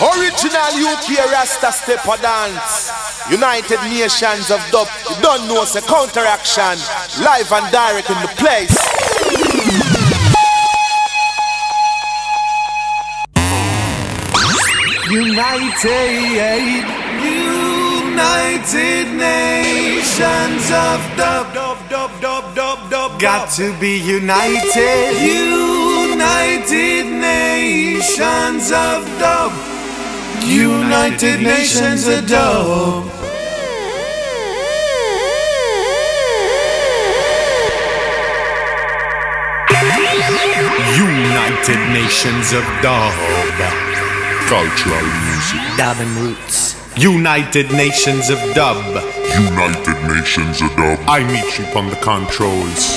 Original UK Rasta step or dance. United Nations of Dub. You don't know it's a counteraction. Live and direct in the place. United Nations of Dub. Got to be united. United Nations of Dub. United Nations of Dub. United Nations of Dub. Cultural music. Dub and roots. United Nations of Dub. United Nations of Dub. I meet you on the controls.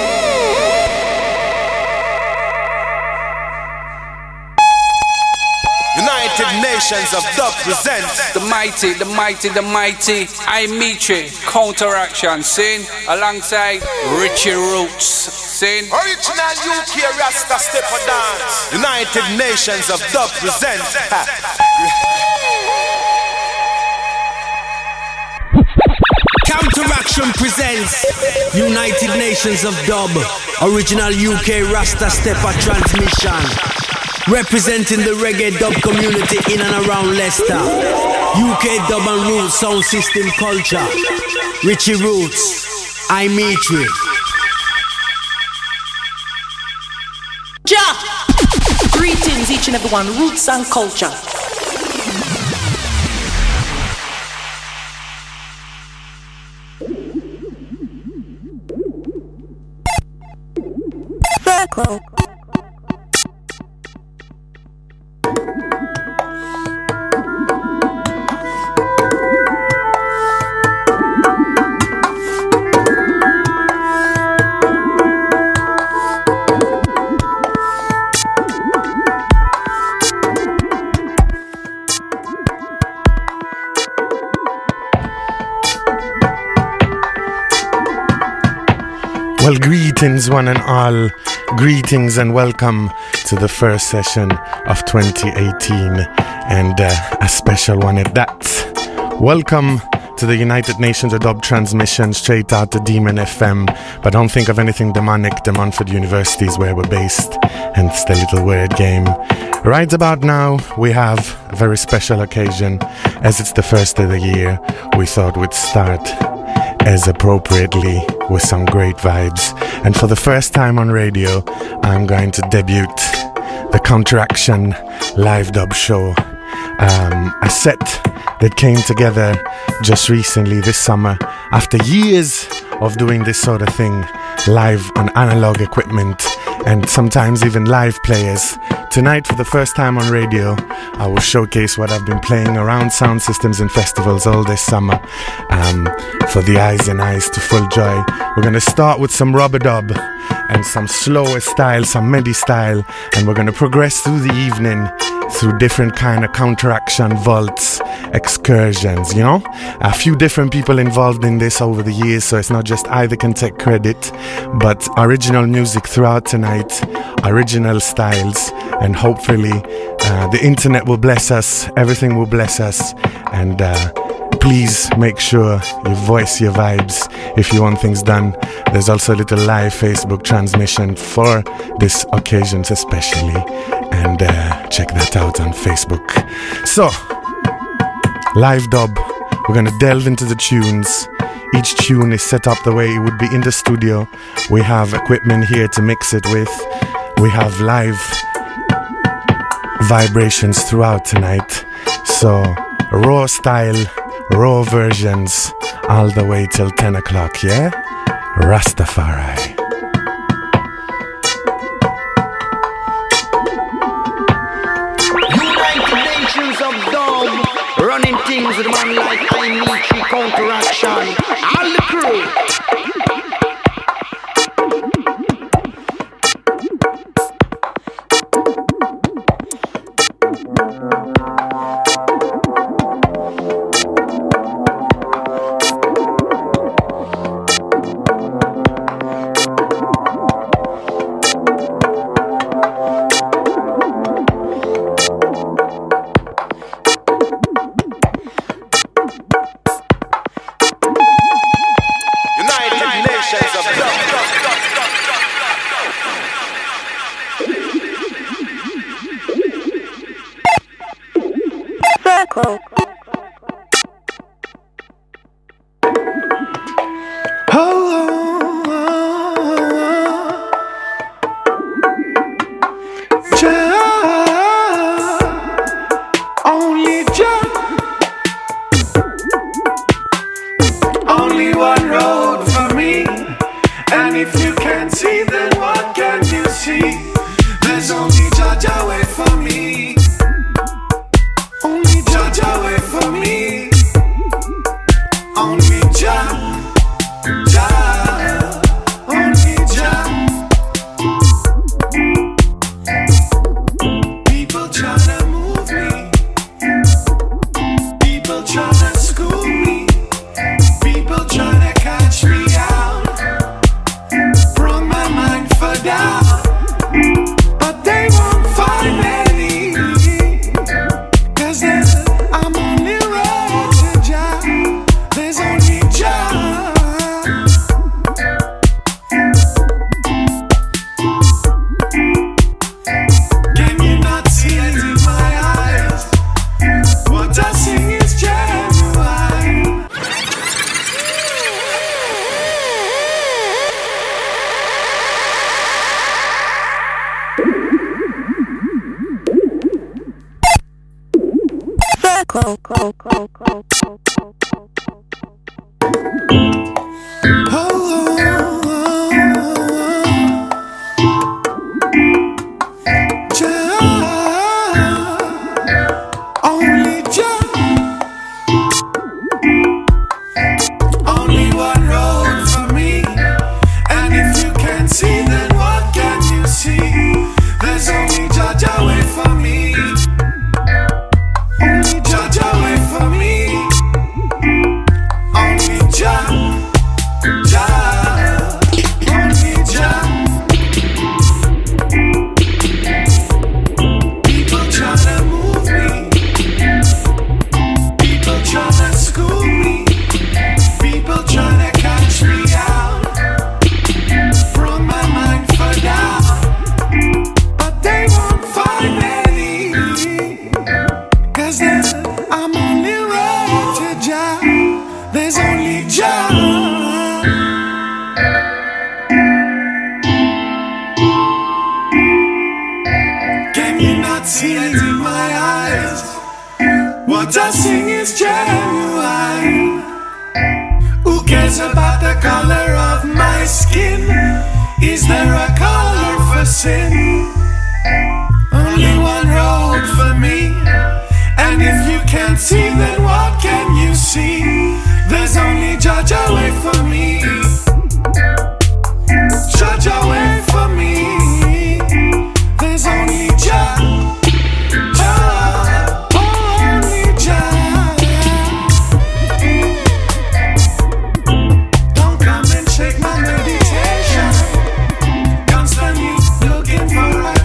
United Nations of Dub presents the mighty, I meet you, counteraction, sing alongside Richie Roots, sing Original UK Rasta step or dance. United Nations of Dub presents Counteraction presents United Nations of Dub, original UK Rasta Stepper transmission, representing the reggae dub community in and around Leicester. UK dub and roots sound system culture. Richie Roots, I meet you. Ja! Greetings each and everyone, roots and culture. Circle. Well, greetings one and all, greetings and welcome to the first session of 2018, and a special one at that. Welcome to the United Nations of Dub transmission straight out to Demon FM, but don't think of anything demonic. The Montfort University is where we're based, and it's the little word game. Right about now, we have a very special occasion. As it's the first of the year, we thought we'd start as appropriately with some great vibes. And for the first time on radio, I'm going to debut the Counteraction live dub show. A set that came together just recently this summer after years of doing this sort of thing live on analog equipment and sometimes even live players. Tonight, for the first time on radio, I will showcase what I've been playing around sound systems and festivals all this summer, for the eyes and eyes to full joy. We're going to start with some rubber dub and some slower style, some midi style, and we're going to progress through the evening through different kind of counteraction vaults, excursions, you know? A few different people involved in this over the years, so it's not just I that can take credit, but original music throughout tonight, original styles, and hopefully the internet will bless us, everything will bless us, and please make sure you voice your vibes if you want things done. There's also a little live Facebook transmission for this occasions especially, and check that out on Facebook. So, live dub, we're gonna delve into the tunes. Each tune is set up the way it would be in the studio. We have equipment here to mix it with. We have live vibrations throughout tonight. So, raw style, raw versions, all the way till 10 o'clock, yeah? Rastafari. United Nations of Dub, running things with a man like I meet you, counteraction. All the crew. Only one road for me, and if you can't see, then what can you see? There's only Jaja way for me, only Jaja way for me, only Jah, Jah, only Jah. People tryna move me, people tryna school me, people tryna catch me out, brought my mind for down, but they won't find any, 'cause then I'm only road to Jah. There's only Jah. Can you not see it in my eyes? What I sing is genuine. Only Jah, only one road for me, and if you can't see, then what can you see? There's only Jaja way for me, only Jaja way for me, only Jah, Jah, only Jah. People tryna move me, people tryna school me, people tryna catch me out, from my mind for down, but they won't find any, 'cause then I'm only road to Jah. There's only Jah. Can you not see it in my eyes? What I sing is genuine. Who cares about the color of my skin? Is there a color for sin? Only one road for me, and if you can't see, then what can you see? There's only Jaja way for me, Jaja way for me. There's only Jah, Jah, only Jah. Don't come and shake my meditation, constantly looking for a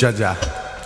Jaja.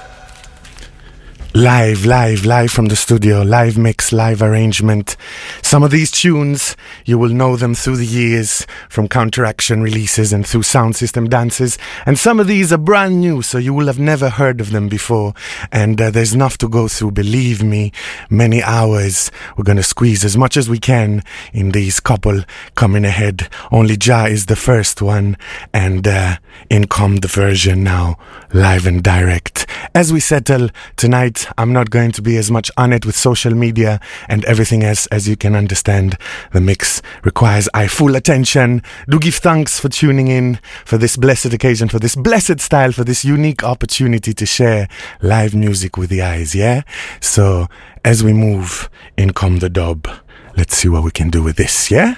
Live from the studio, live mix, live arrangement. Some of these tunes, you will know them through the years from Counteraction releases and through Sound System dances. And some of these are brand new, so you will have never heard of them before. And there's enough to go through, believe me, many hours. We're going to squeeze as much as we can in these couple coming ahead. Only Jah is the first one, and in come the version now, live and direct. As we settle tonight, I'm not going to be as much on it with social media and everything else. As you can understand, the mix requires eye full attention. Do give thanks for tuning in for this blessed occasion, for this blessed style, for this unique opportunity to share live music with the eyes, yeah? So, as we move, in come the dub. Let's see what we can do with this, yeah?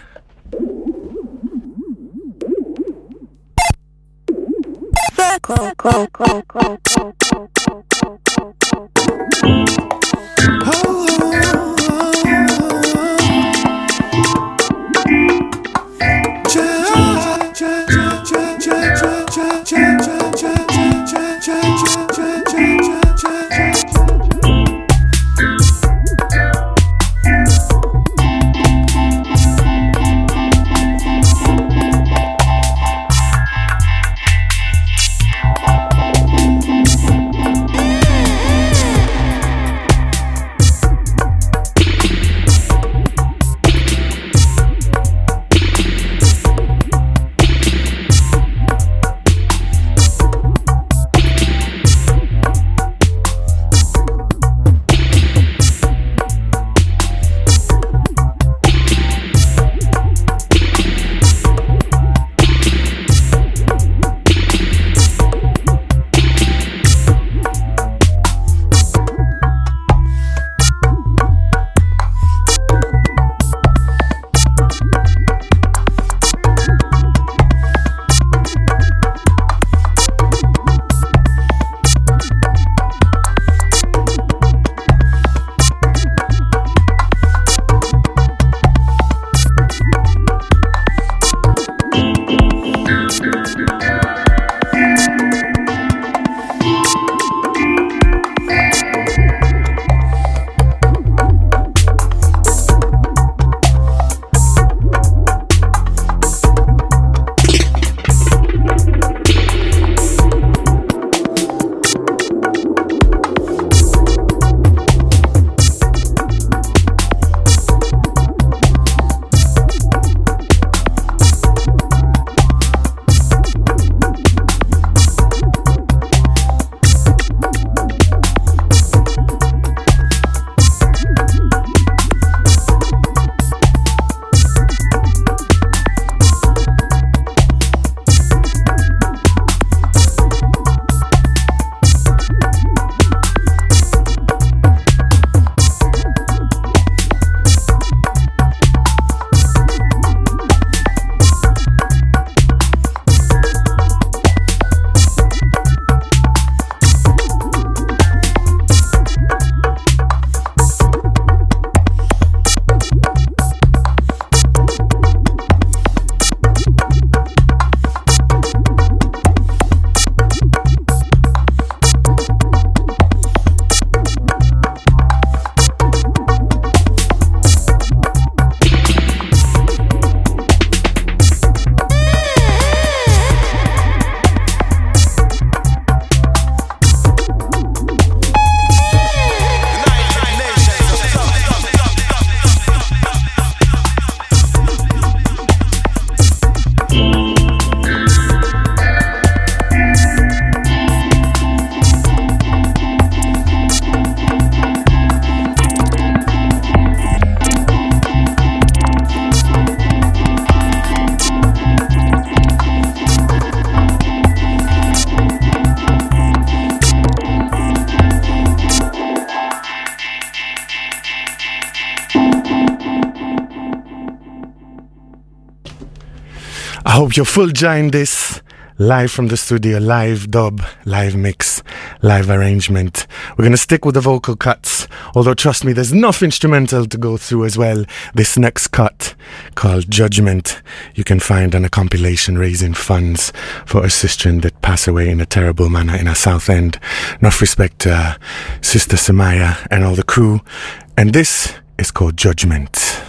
I hope you're full join this live from the studio, live dub, live mix, live arrangement. We're going to stick with the vocal cuts, although trust me, there's enough instrumental to go through as well. This next cut, called Judgment, you can find on a compilation raising funds for a sister that passed away in a terrible manner in a South End. Enough respect to Sister Samaya and all the crew. And this is called Judgment.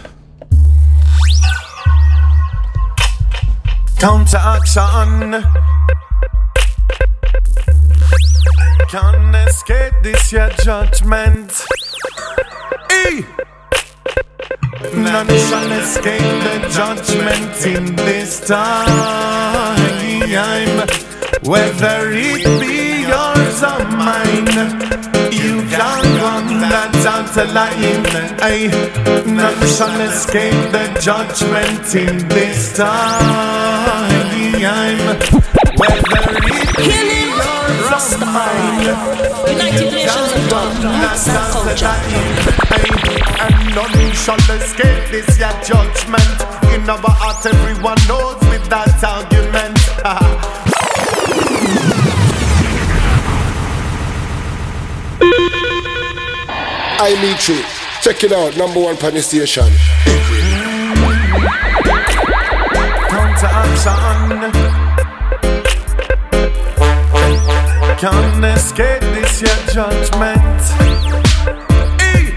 Counteraction. Can't escape this your judgment. Hey! None shall escape the judgment in this time. Whether it be yours or mine, you can't run that out a line. Ay, none shall escape the judgment in this time. Whether it be yours or mine, United Nations of Dub, Roots and Culture. And none shall escape this your judgment. In our heart everyone knows with that argument. I meet you. Check it out, #1 Penny Station. Counteraction. Can't escape this your judgment. Hey!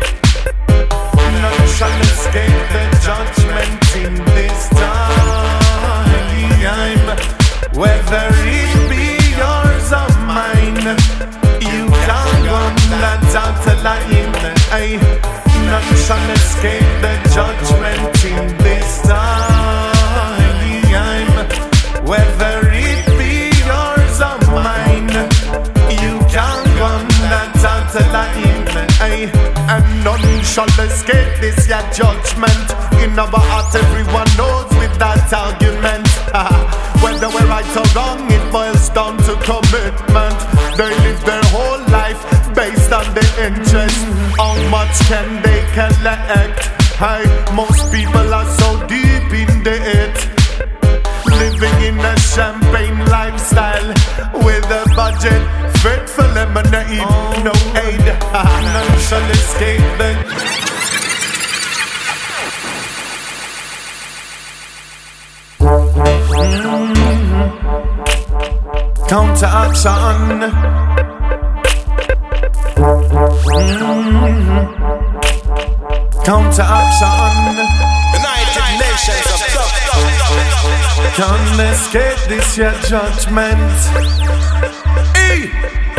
None shall escape the judgment in this time. Whether it be yours or mine, you can't run that out a line. Ay, none shall escape the judgment in this time. Whether it be yours or mine, you can't run that out a line. Ay, and none shall escape this your judgment. In our heart everyone knows with that argument. Whether we're right or wrong, it boils down to commitment. They live their whole life based on the interest. How much can they collect? Hey, most people are so deep in it, living in a champagne lifestyle with a budget fit for lemonade, no aid. None shall escape the counteraction. Counteraction. United Nations of Dub. Can't escape this your judgment. Hey!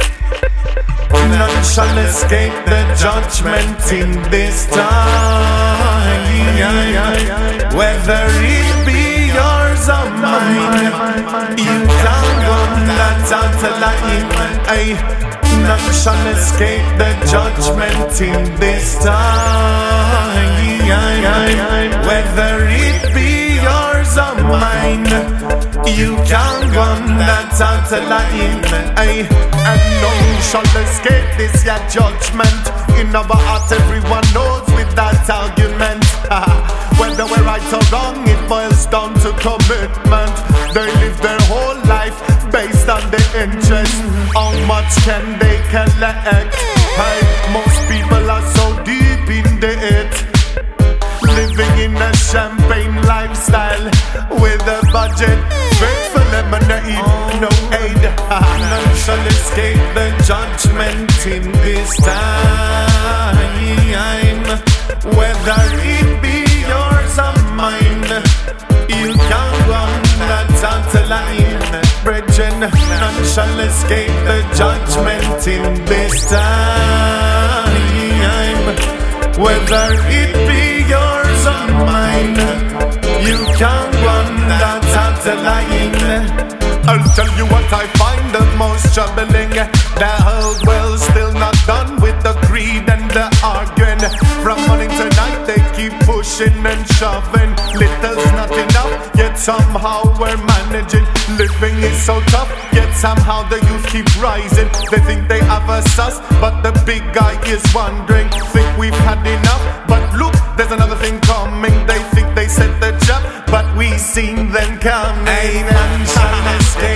None shall escape the judgment in this time. Whether it be yours or mine, you can't run that out a line. Ay, none shall escape the judgment in this time. Whether it be yours or mine, you can't run that out a line. Ay, and none shall escape this your judgment. In our heart everyone knows with that argument. Whether we're right or wrong, it boils down to commitment. They live their whole life based on the interest. How much can they collect? Hey, most people are so deep in it, living in a champagne lifestyle with a budget fit for lemonade, no aid. None shall escape the judgment in this time. Whether it be yours or mine, you can't run that out a line. Brethren, none shall escape the judgment in this time. Whether it be yours or mine, you can't run that out a line. I'll tell you what I find the most troubling. The whole world's still not done with the greed and the arguing. From morning to night they keep pushing and shoving. Little's not enough, yet somehow we're managing. Living is so tough, yet somehow the youth keep rising. They think they have a sus, but the big guy is wondering. Think we've had enough, but look, there's another thing coming. They think they set the trap, but we seen them coming. Ain't none shall escape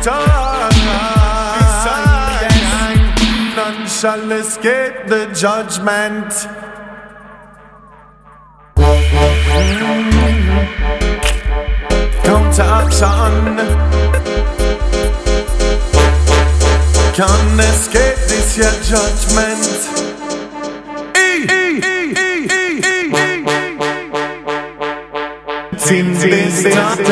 None shall escape the judgment. Counteraction can't escape this your judgment. In this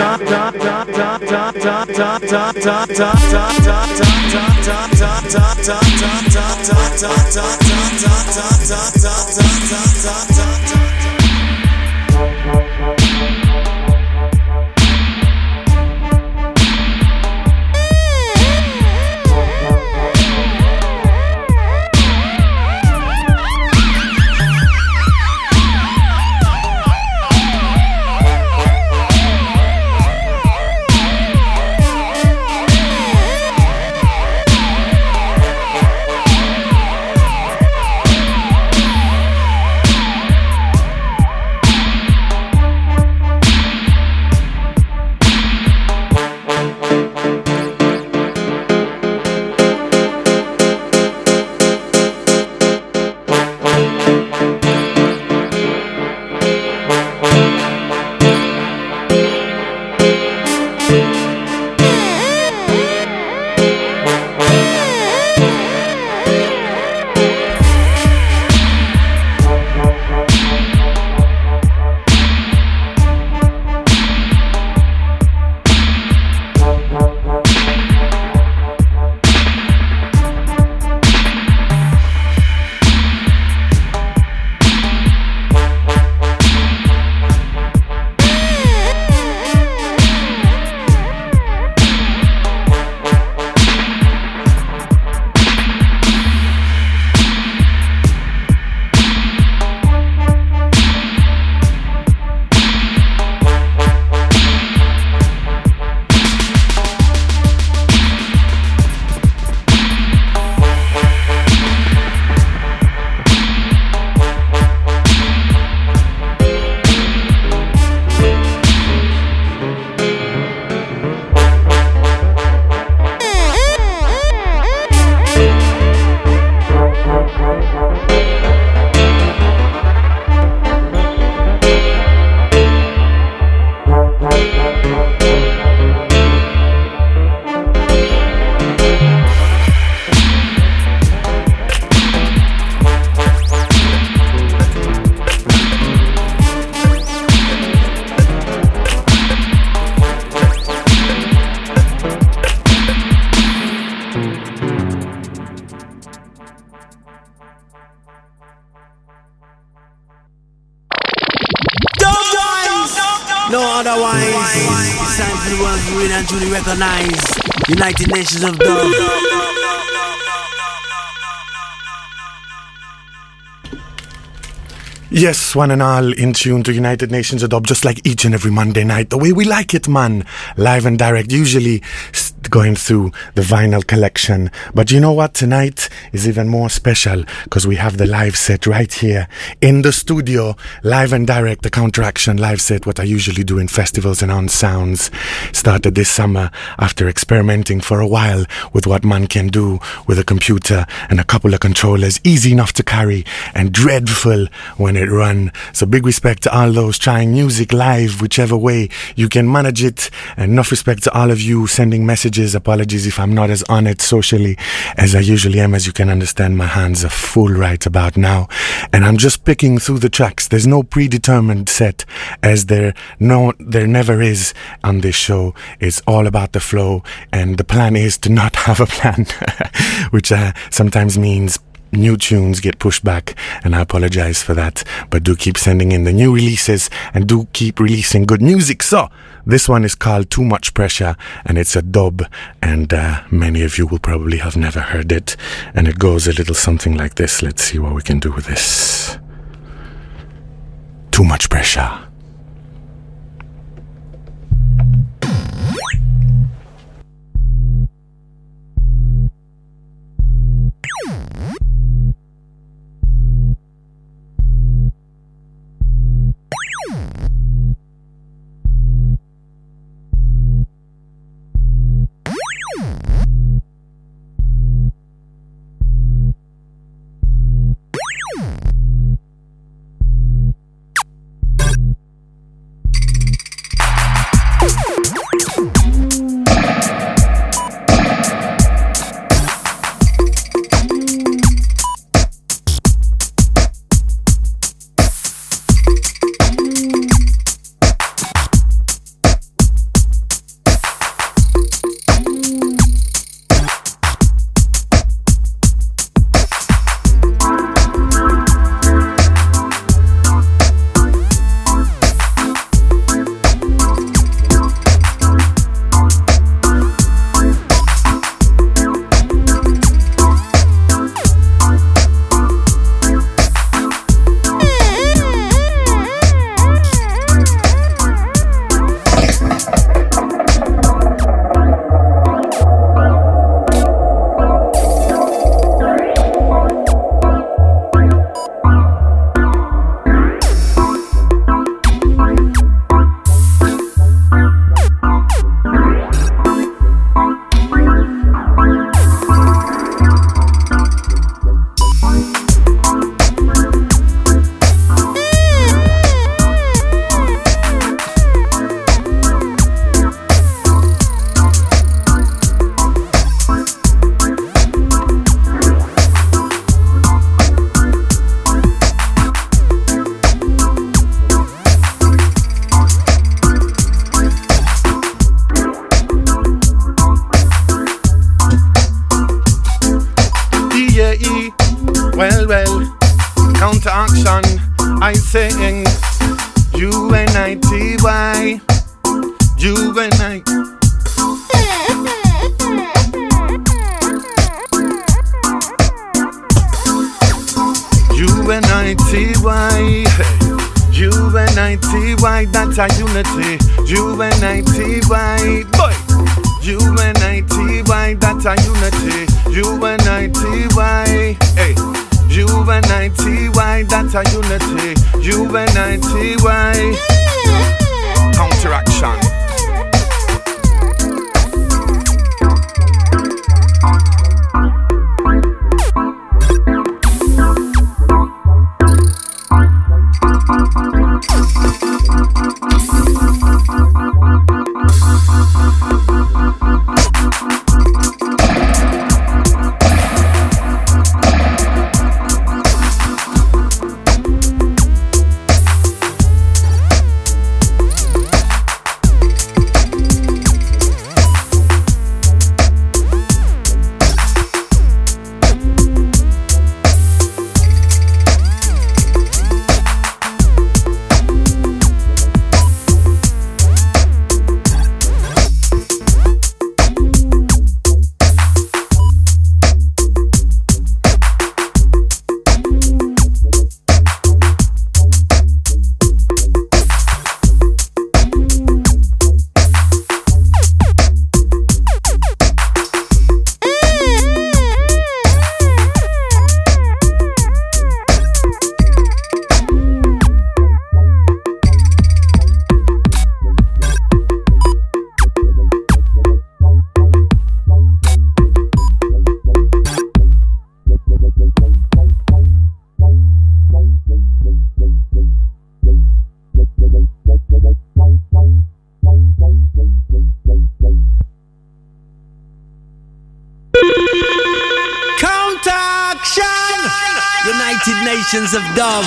No otherwise. It's time for the world to win and truly recognize United Nations of Dub. Yes, one and all in tune to United Nations of Dub, just like each and every Monday night. The way we like it, man. Live and direct, usually going through the vinyl collection. But you know what? Tonight is even more special because we have the live set right here in the studio. Live and direct, the Counteraction live set, what I usually do in festivals and on sounds. Started this summer after experimenting for a while with what man can do with a computer and a couple of controllers. Easy enough to carry and dreadful when it run. So big respect to all those trying music live, whichever way you can manage it. And enough respect to all of you sending messages. Apologies if I'm not as on it socially as I usually am. As you can understand, my hands are full right about now. And I'm just picking through the tracks. There's no predetermined set, as there never is on this show. It's all about the flow. And the plan is to not have a plan, which sometimes means new tunes get pushed back, and I apologize for that, but do keep sending in the new releases and do keep releasing good music. So this one is called Too Much Pressure, and it's a dub, and many of you will probably have never heard it, and it goes a little something like this. Let's see what we can do with this. Too Much Pressure. well. Counteraction, I saying UNITY, UNITY. UNITY, that's a unity. UNITY, boy. UNITY, that's a unity. UNITY, hey. UNITY, that's a unity. UNITY, counteraction. United Nations of Dub.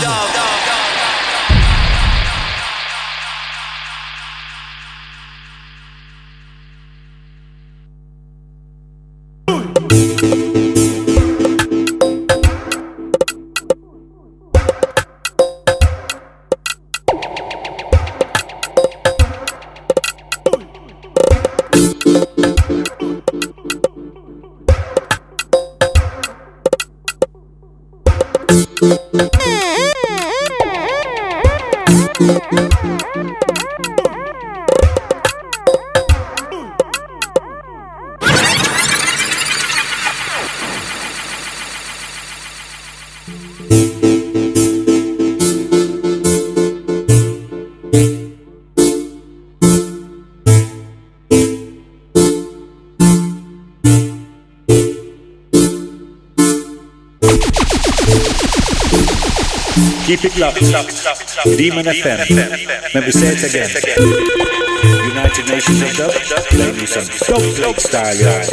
Keep it locked. Demon FM. Let me say it again. United Nations of Dub. Play me some dope style, y'all.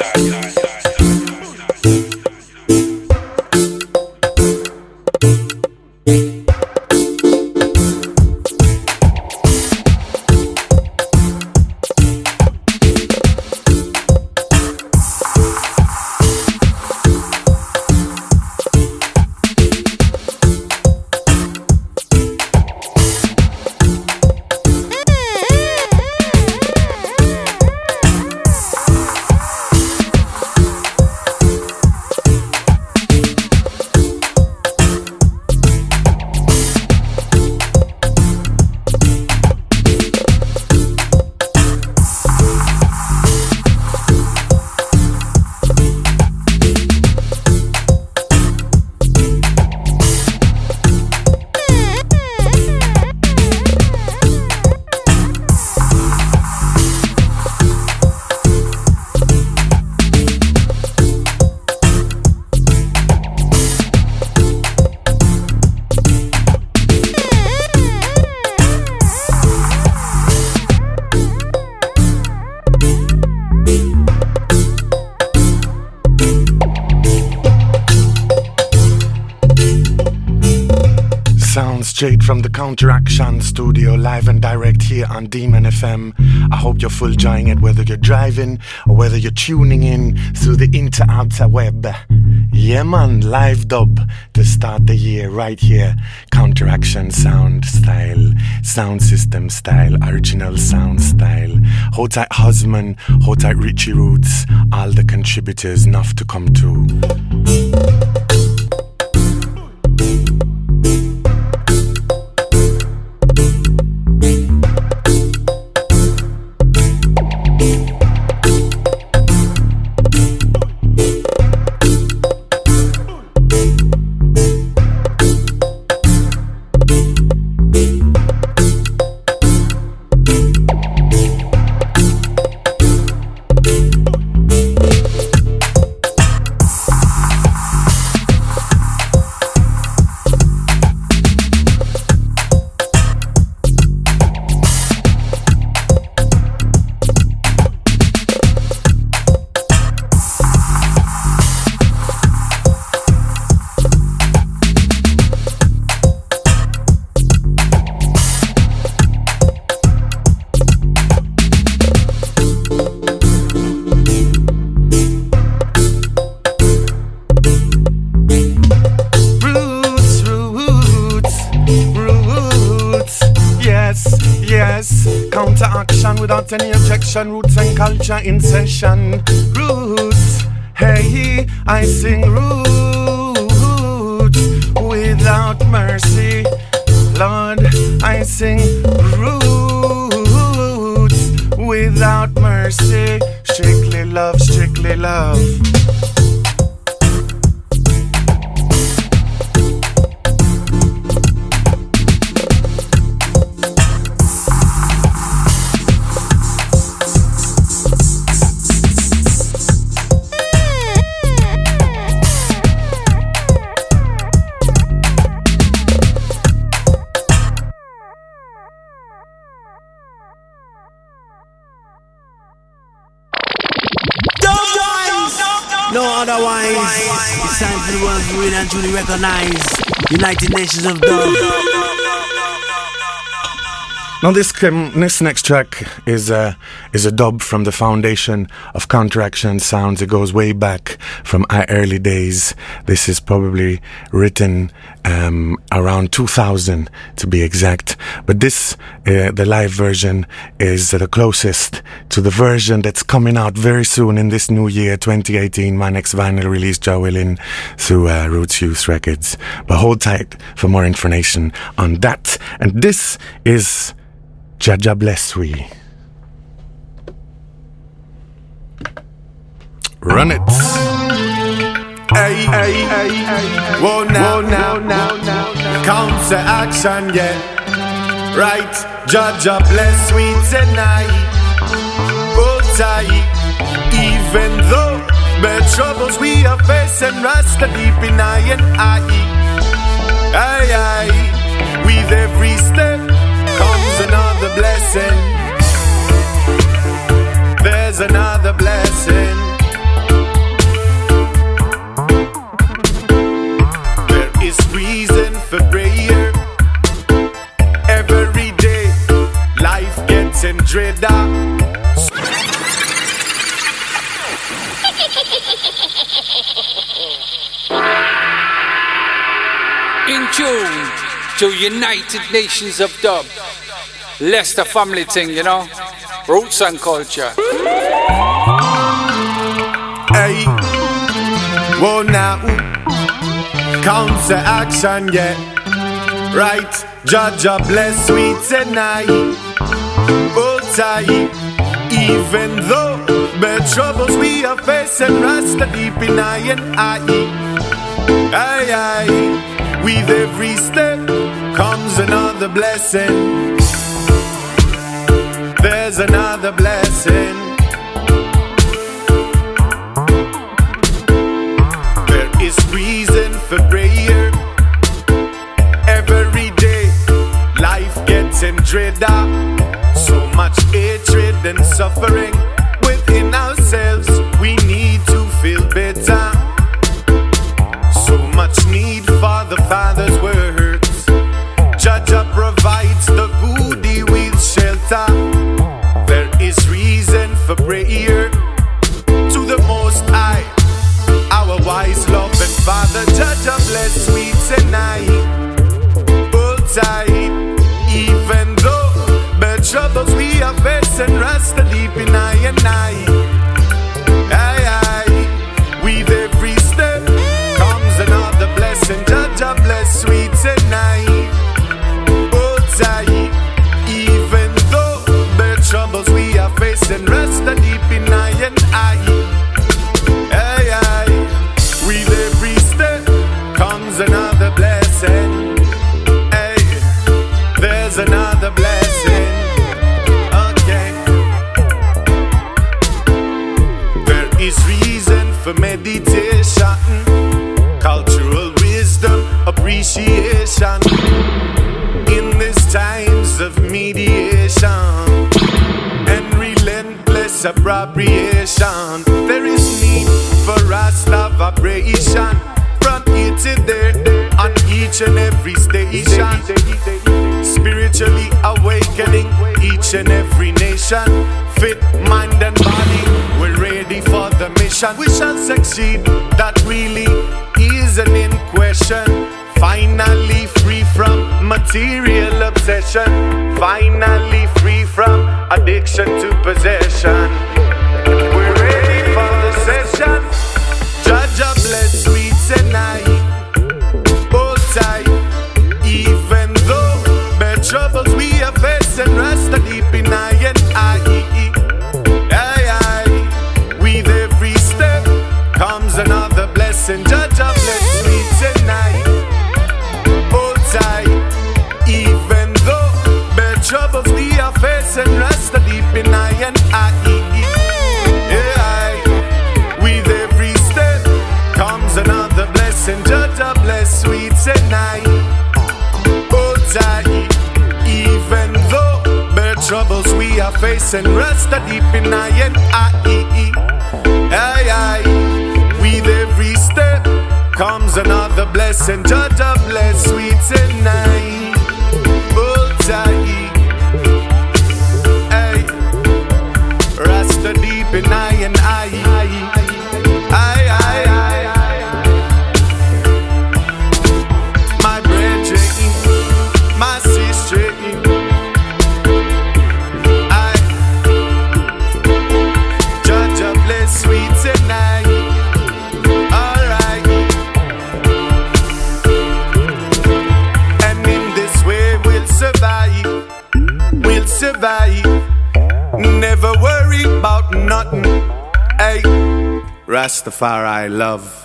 Straight from the Counteraction studio, live and direct here on Demon FM. I hope you're full enjoying it, whether you're driving or whether you're tuning in through the inter-outer web. Yeah man, live dub to start the year right here. Counteraction sound style, sound system style, original sound style. Hold tight Husman, hold tight Richie Roots, all the contributors enough to come through. Without any objection, roots and culture in session. Roots, hey, I sing roots without mercy. Lord, I sing roots without mercy. Strictly love, strictly love. Otherwise, it's time for the world to really and truly recognize United Nations of Dub. Now this next track is a dub from the foundation of Counteraction Sounds. It goes way back from our early days. This is probably written around 2000 to be exact. But this, the live version, is the closest to the version that's coming out very soon in this new year, 2018. My next vinyl release, Jawilin, through Roots Youth Records. But hold tight for more information on that. And this is Jaja Bless We. Run it. Hey, hey, hey, hey. Whoa, now, Council action, yeah. Right, Jaja Bless We tonight. Oh, tight. Even though bad troubles we are facing, Rasta deep in I and I. Aye, aye. With every step comes another blessing. There's another blessing. There is reason for prayer. Every day life gets in dread. In tune to United Nations of Dub. Leicester family thing, you know. Roots and culture. Hey, whoa now. Council action, yeah. Right, Jaja Bless We tonight. Oh, tight. Even though bad troubles we are facing, Rasta deep in I and I. Aye, aye. With every step comes another blessing. There's another blessing. There is reason for prayer. Every day life gets in dread. So much hatred and suffering within ourselves. We need to feel better. So much need for the Father's words. Jaja provides the goodie with shelter. There is reason Jaja bless we tonight. Hold tight, even though the troubles we are facing, Rasta deep in I and I. With every step comes another blessing. Jaja bless sweet tonight. Hold tight, even though the troubles we are facing, Rasta deep in I and I. With every step comes another blessing. There's another blessing. Okay. There is reason for meditation, cultural wisdom, appreciation. In these times of mediation and relentless appropriation, there is need for Rasta vibration from here to there on each and every station. Spiritually awakening each and every nation. Fit mind and body, we're ready for the mission. We shall succeed, that really isn't in question. Finally free from material obsession. Finally free from addiction to possession. We're ready for the session. Jaja bless we tonight. Hold tight, even though the troubles we are facing, Rasta deep in I and I. With every step comes another blessing. Jaja bless we tonight. Hold tight, even though the troubles we are facing, Rasta deep in I and I. With every step comes another blessing. Jaja bless sweet tonight. Hold tight, even though the troubles we are facing, Rasta deep in I and I. With every step comes another blessing. Jaja bless sweet tonight. Hold tight, Rasta deep in I and I. My brethren, my sister, Jaja bless sweet tonight. Alright. And in this way we'll survive. We'll survive. Never worry about nothing. Hey, Rastafari love.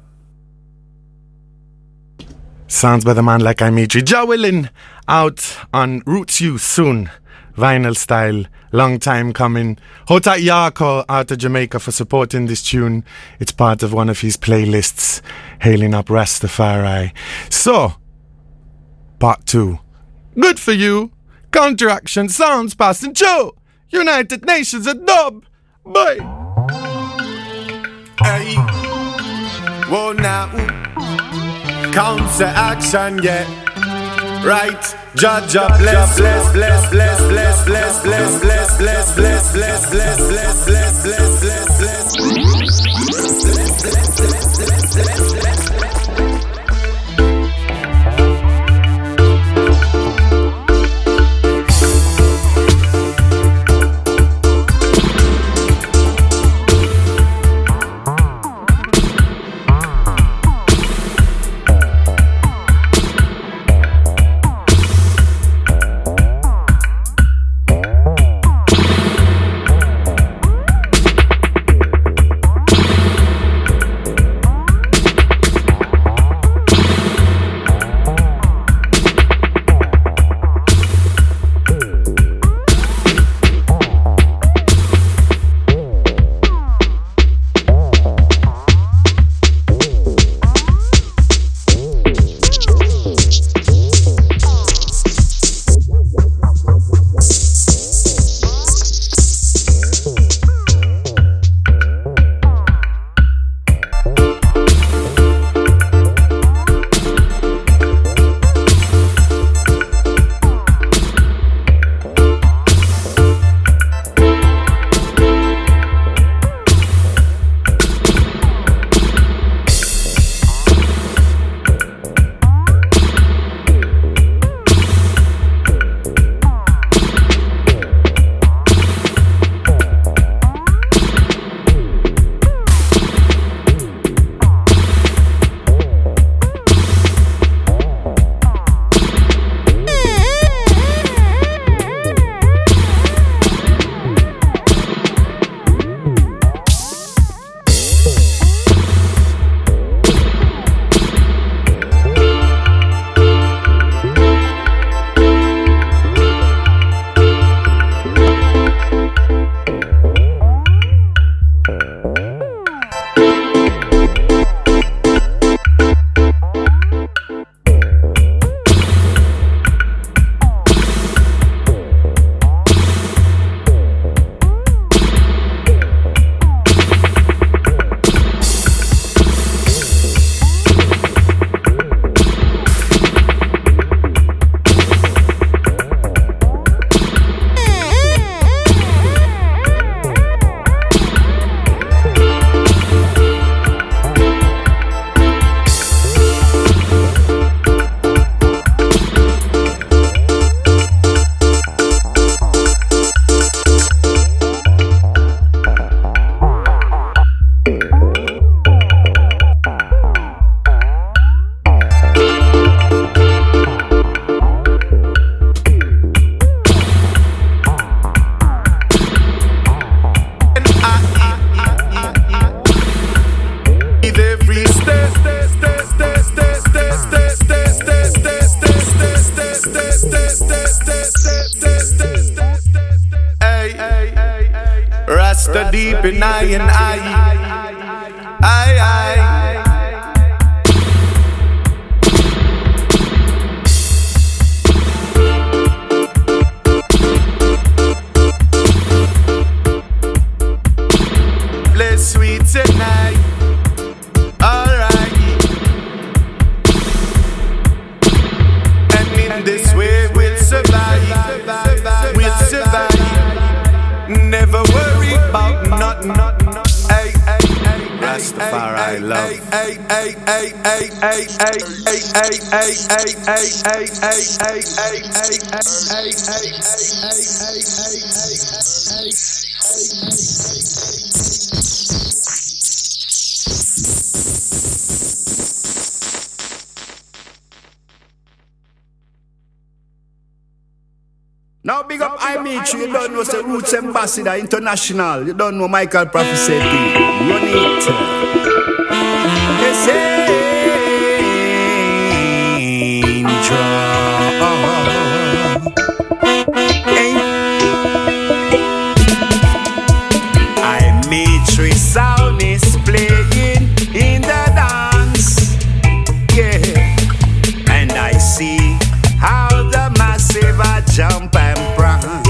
Sounds by the man like Imetri. Jawilin out on Roots U soon. Vinyl style. Long time coming. Hota Yako out of Jamaica for supporting this tune. It's part of one of his playlists. Hailing up Rastafari. So, part 2. Good for you. Counteraction sounds passing through. United Nations of Dub. Bye. Hey, whoa now. Counter action, yeah. Right. Jaja bless, bless, bless, bless, bless, bless, bless, bless, bless, bless, bless, bless, bless, bless, bless, bless, keeping eye and eye. Play sweet tonight. Alright. And in this way we'll survive. We'll survive. Never worry about nothing. Hey, hey, hey, Rastafari love. Hey, hey, hey, hey, hey, hey, hey, hey, hey, hey, hey, hey, hey, hey, now big up I meet you don't know the Roots Ambassador International. You don't know Michael Prophecy. Run it. I meet you sound is playing in the dance. Yeah. And I see how the massive jump and prance.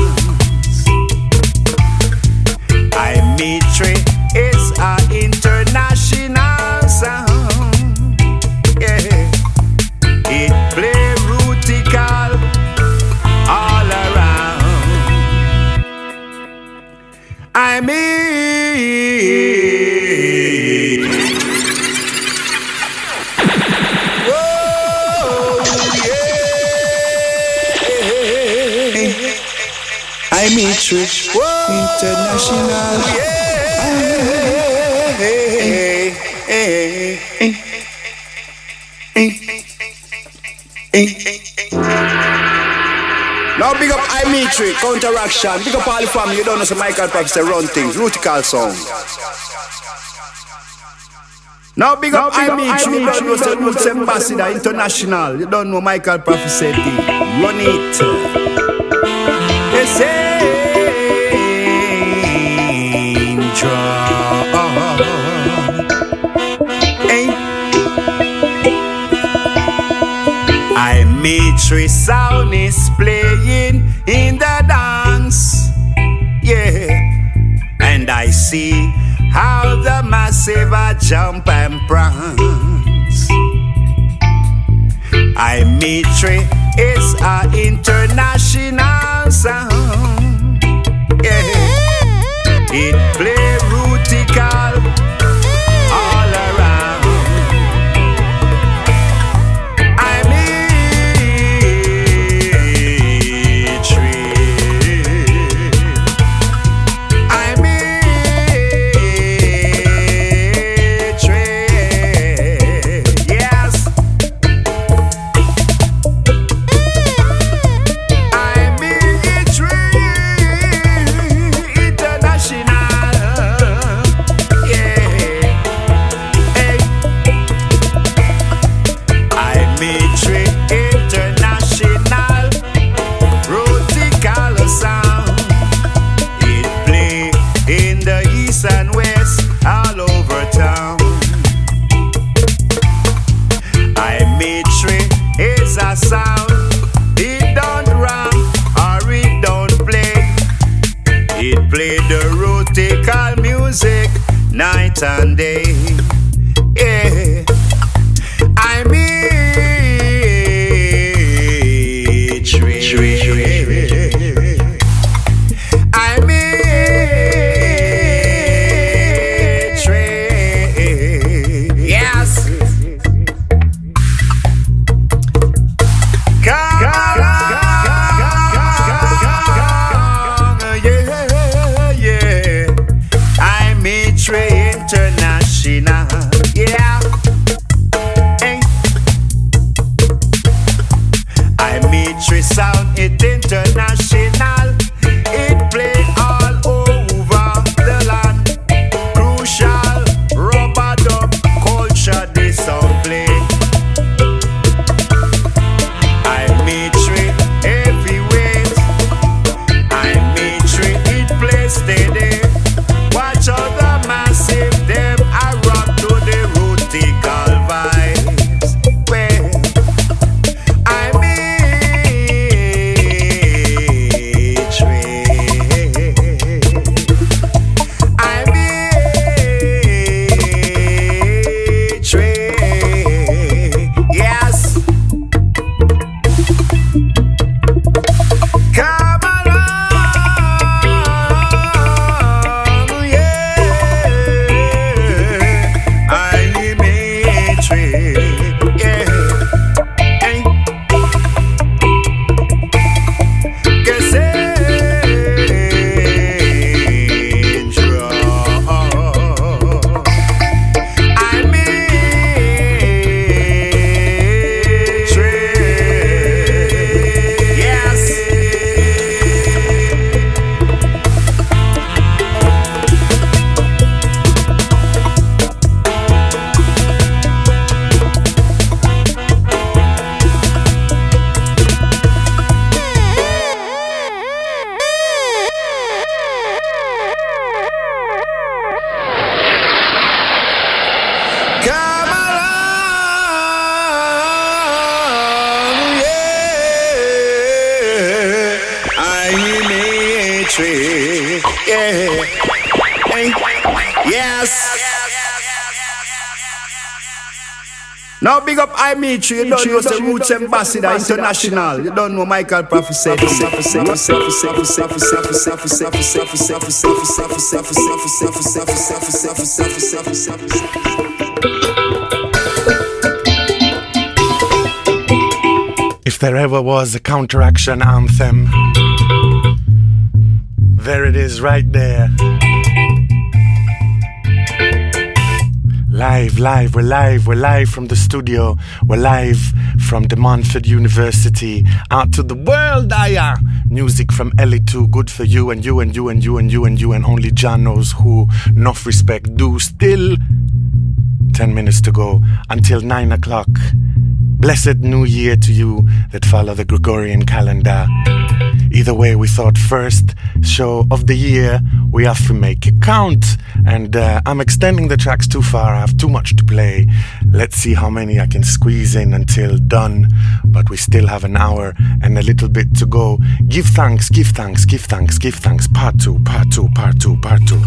I Mitri is an international sound. Yeah. It play rootical all around. I Mitri International. Now big up I Mitri, Counteraction. Big up all the family. You don't know some Michael Prophecy run things. Rutical song. Now big up I Mitri. You don't know some Roots Ambassador International. You don't know Michael Prophecy. Run it. I Mitri sound is playing in the dance. Yeah. And I see how the massive jump and prance. I Mitri is an international sound. Yeah. It play rutical all around. I Mitri. I Mitri. Yes. Sound, it don't run or it don't play. It play the rutical music night and day. Yeah, I Mitri. I Mitri. Yes. International, yeah. Tree. Yeah. Hey. Yes. Now big up I Meet You. You don't know the Roots Ambassador International. You don't know Michael Prophet said. If there ever was a counteraction anthem, there it is right there. Live, we're live from the studio. We're live from the Montfort University. Out to the world, Aya! Music from Ellie2, good for you and you and you and you and you and you and only John knows who. Enough respect due. Still 10 minutes to go until 9 o'clock. Blessed New Year to you that follow the Gregorian calendar. Either way, we thought first show of the year, we have to make it count. And I'm extending the tracks too far, I have too much to play. Let's see how many I can squeeze in until done. But we still have an hour and a little bit to go. Give thanks, give thanks, give thanks, give thanks. Part two, part two, part two, part two.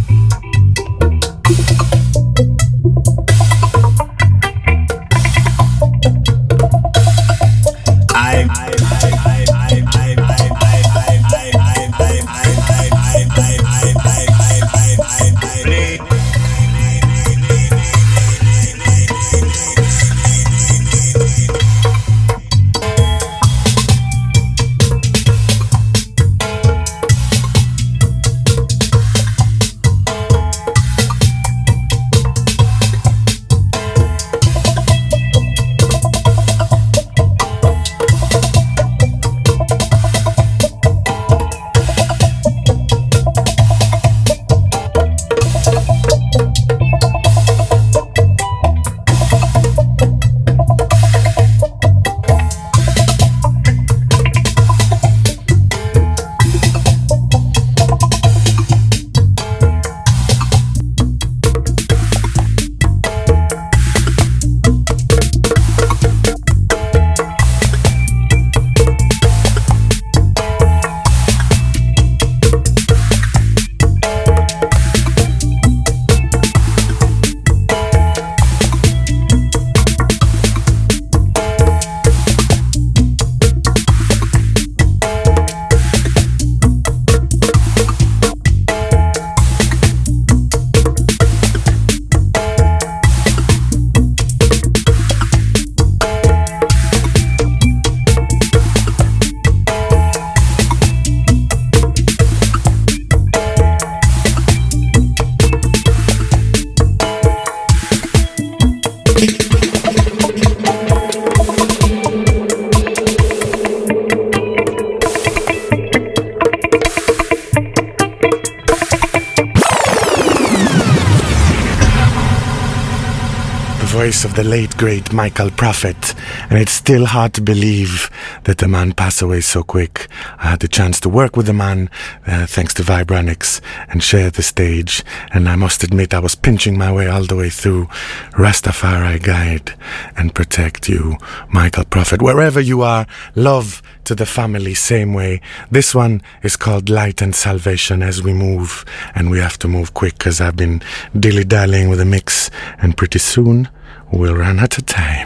Of the late great Michael Prophet, and it's still hard to believe that the man passed away so quick. I had the chance to work with the man thanks to Vibronics and share the stage, and I must admit I was pinching my way all the way through. Rastafari guide and protect you, Michael Prophet, wherever you are. Love to the family, same way. This one is called Light and Salvation as we move, and we have to move quick because I've been dilly-dallying with the mix, and pretty soon we'll run out of time.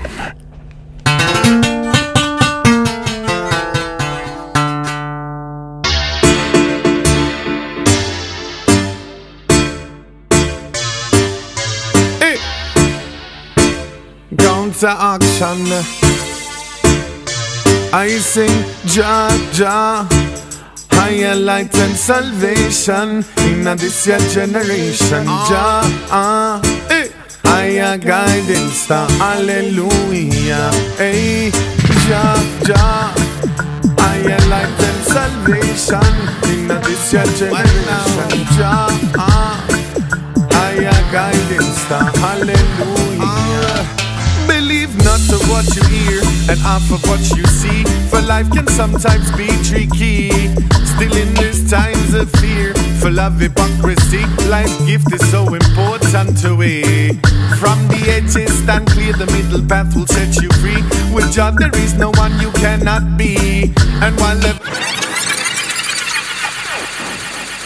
Hey. Counter action. I sing Jah Jah, higher light and salvation in this year generation. Jah, hey. Higher guiding star, hallelujah. Hey, Jah Jah, higher light and salvation in this year generation. Jah, higher guiding star, hallelujah. Believe not to what you hear and half of what you see, for life can sometimes be tricky. Still in these times of fear, full of hypocrisy, life's gift is so important to it. From the edges stand clear, the middle path will set you free. With Jah there is no one you cannot be. And while the... The voice of the late great Michael Prophet, and it's still hard to believe that the man passed away so quick. I had the chance to work with the man thanks to Vibronics and share the stage, and I must admit I was pinching my way all the way through. From the edges stand clear, the middle path will set you free. With Jah there is no one you cannot be. And while the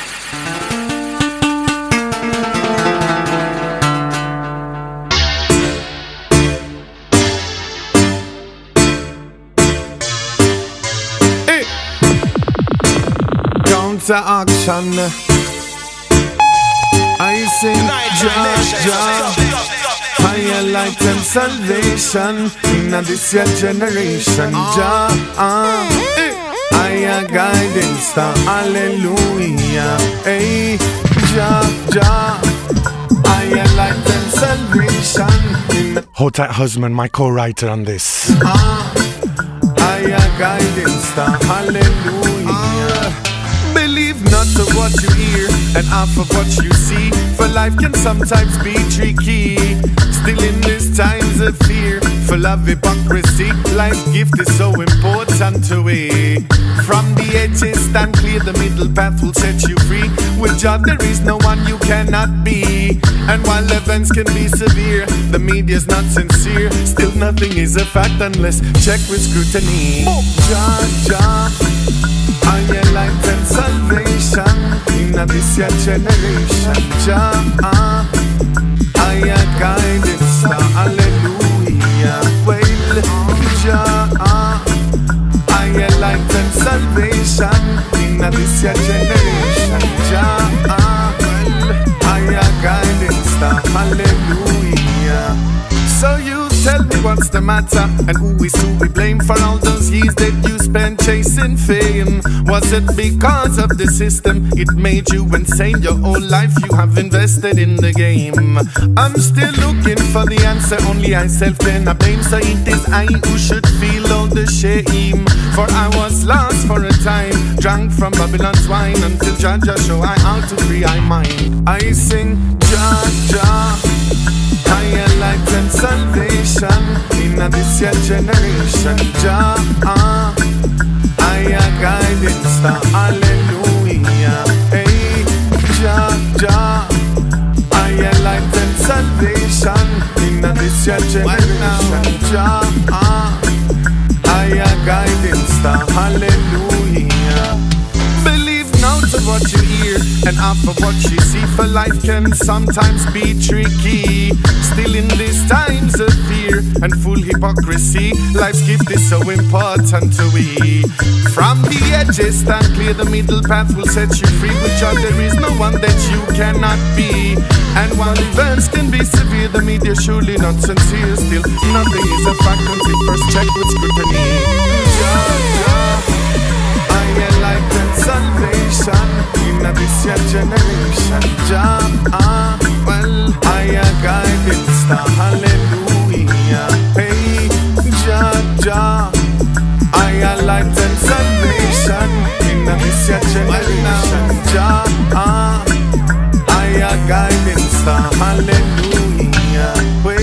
to action. I sing Jah, higher light and salvation in this year generation. Jah, higher guiding star, hallelujah. Hey, Jah, higher light and salvation. Hold tight, husband, my co-writer on this. Higher guiding star, hallelujah. Believe not to what you hear and half of what you see, for life can sometimes be tricky. Still in these times of fear, full of hypocrisy, life's gift is so important to we. From the edges stand clear, the middle path will set you free. With Jah there is no one you cannot be. And while events can be severe, the media's not sincere. Still nothing is a fact unless checked with scrutiny. Jah, higher light and salvation in this year generation. Jah, higher guiding star, hallelujah. Well, Jah, higher light and salvation in this year generation. Jah, higher guiding star, hallelujah. So you tell me what's the matter, and who is to be blamed for all those years that you spent chasing fame? Was it because of the system? It made you insane. Your whole life you have invested in the game. I'm still looking for the answer, only I self then I blame. So it is I who should feel all the shame. For I was lost for a time, drunk from Babylon's wine, until Jah show I how to free my mind. I sing Jah, higher light and salvation in this year generation. Jah, higher guiding star, hallelujah. Hey, Jah, higher light and salvation in this year generation. Jah, higher guiding star, hallelujah. Believe now to what you hear and half of what you see, for life can sometimes be tricky. Still in these times of fear and full hypocrisy, life's gift is so important to we. From the edges stand clear, the middle path will set you free. With Jah there is no one that you cannot be. And while events can be severe, the media surely not sincere. Still nothing is a fact until first checked with scrutiny. Jah, higher light and salvation in this year generation. Jah, well, higher guiding star, hallelujah. Hey, Jah, higher light and salvation in this year generation. Jah, higher guiding star, hallelujah. Well,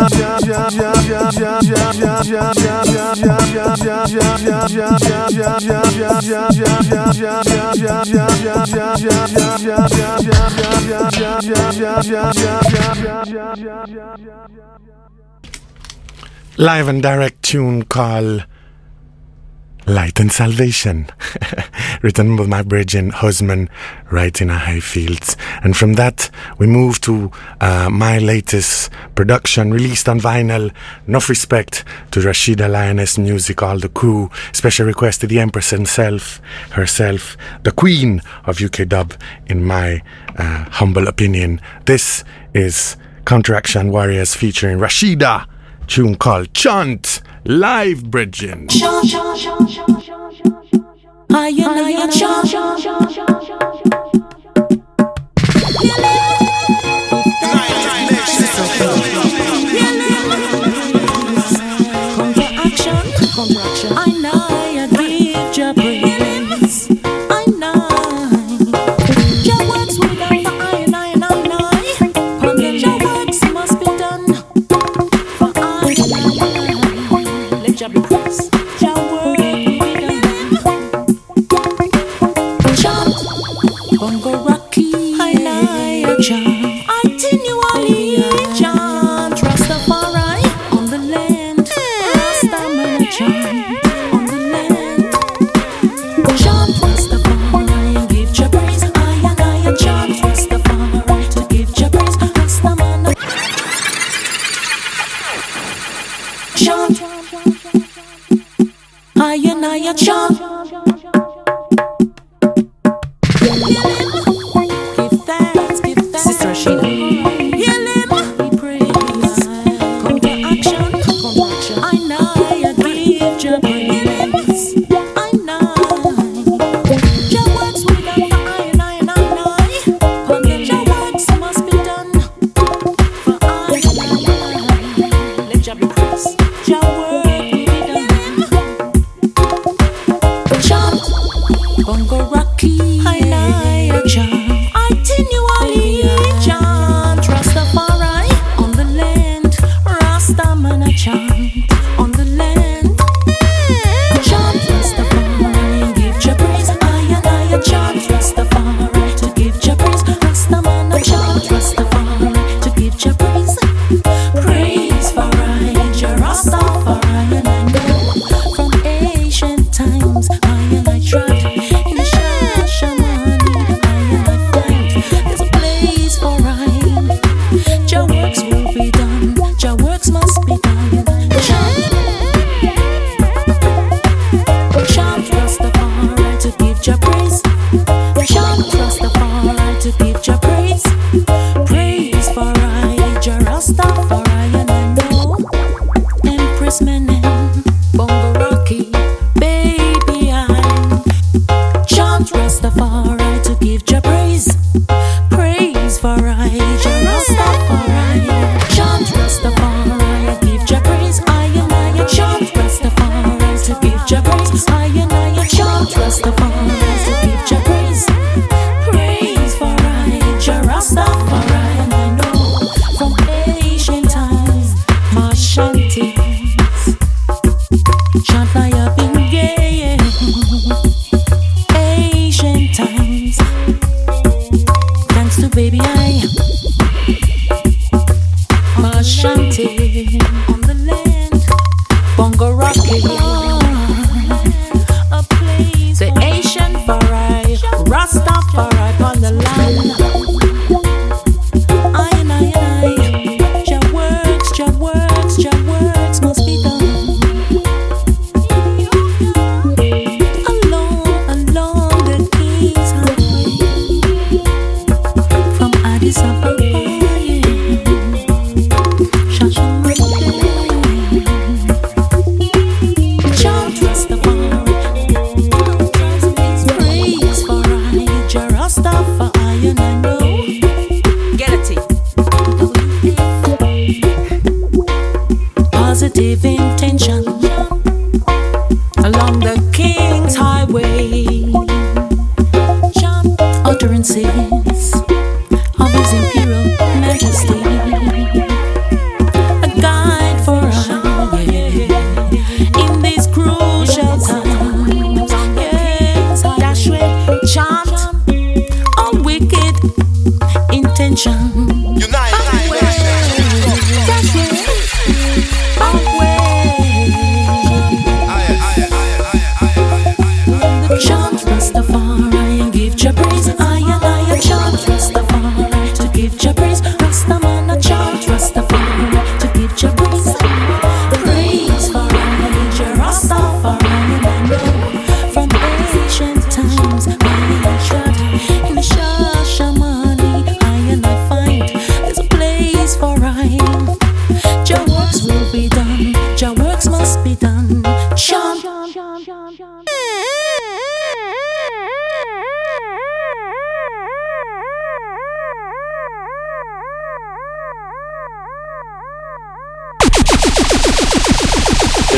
Live and direct tune called Light and Salvation, written by my Bridging husband, right in a high fields. And from that, we move to my latest production, released on vinyl, Enough Respect to Rashida Lioness Music, all the crew. Special request to the Empress herself, the Queen of UK Dub, in my humble opinion. This is Counteraction Warriors featuring Rashida, tune called Chant, live Bridging. Utterances of His Imperial Majesty. A God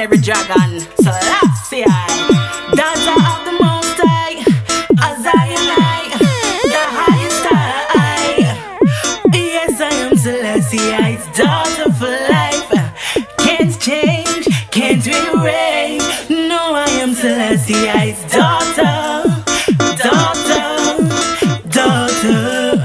upon every dragon. So let's see daughter of the Most High, as I am I, the highest I. Yes, I am Celestia's daughter for life. Can't change, can't rearrange. No, I am Celestia's daughter, daughter, daughter.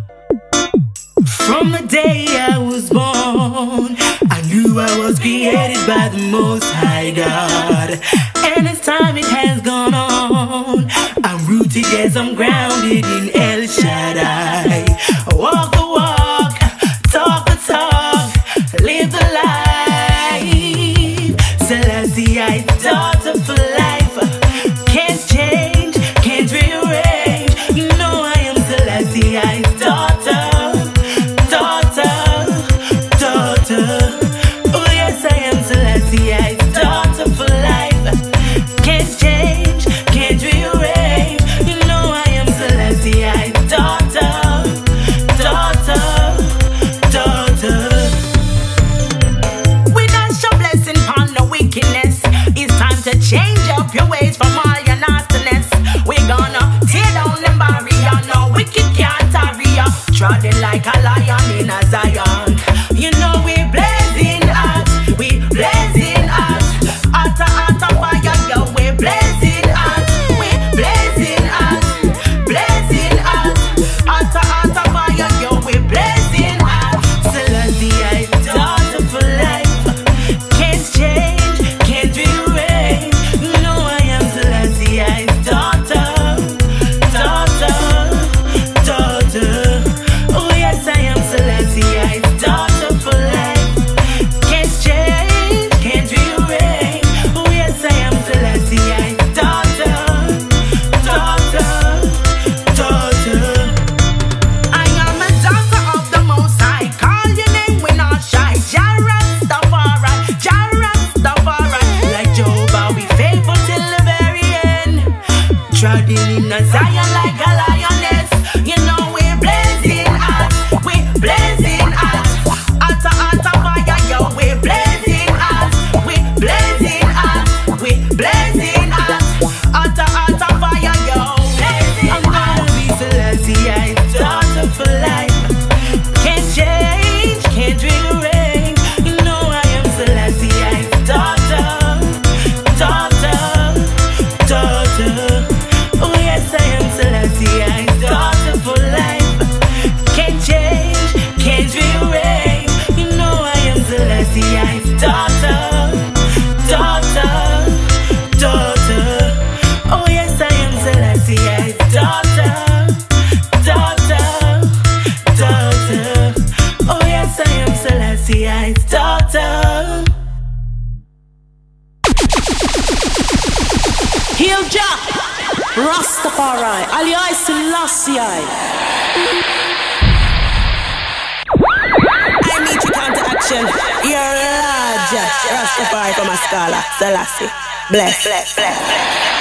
From the day I was born, I knew I was created by the Most High God. And as time it has gone on, I'm rooted as I'm grounded in El Shaddai. I walk the walk, talk the talk, live the life. Celestia's daughter for life. Can't change, can't rearrange. You know I am Celestia's daughter, daughter, daughter. Oh yes, I am Celestia's daughter for life. Can't change, can't rearrange. You know I am Celestia's daughter, daughter, daughter. We don't show blessing upon no wickedness. It's time to change up your ways from all your nastiness. We're gonna tear down them barrier. No wicked can't tarry ya. Trotting like a lion in a Zion. You know we're blazing hot, we blazing hot. Hotter, hotter fire, yo, we're blazing hot, we're blazing hot, blazing hot. Hotter, hotter fire, yo, we're blazing hot. Celestia's daughter for life. Can't change, can't rearrange. You know I am Celestia's daughter, daughter, daughter. Oh yes, I am Celestia's daughter for life. Can't change, can't rearrange. Oh yes, I am Celestia's daughter, daughter, daughter. I am a daughter of the Most High. Call your name when I shy. Jah Rastafari, Jah Rastafari. Like Jehovah, we faithful till the very end. Trotting in a Zion like a lioness. You know we're blazing hot, we're blazing hot. Hotter, hotter fire, yo, we're blazing hot, we're blazing hot, we're blazing hot. Hotter, hotter fire, yo, blazing. I'm gonna be Celestia's daughter for life. Can't change, can't rearrange. You know I am Celestia's daughter, daughter, daughter. Oh yes, I am Celestia's daughter for life. Can't change, can't rearrange. You know I am Celestia's daughter, daughter, daughter. Oh yes, I am Celestia's daughter, daughter, daughter. Oh yes, I am Celestia's daughter. Heal Jah, Rastafari, Aliyah Selassie. I meet you counter action. You're large. Rastafari from a scholar. Selassie. Bless, bless, bless, bless.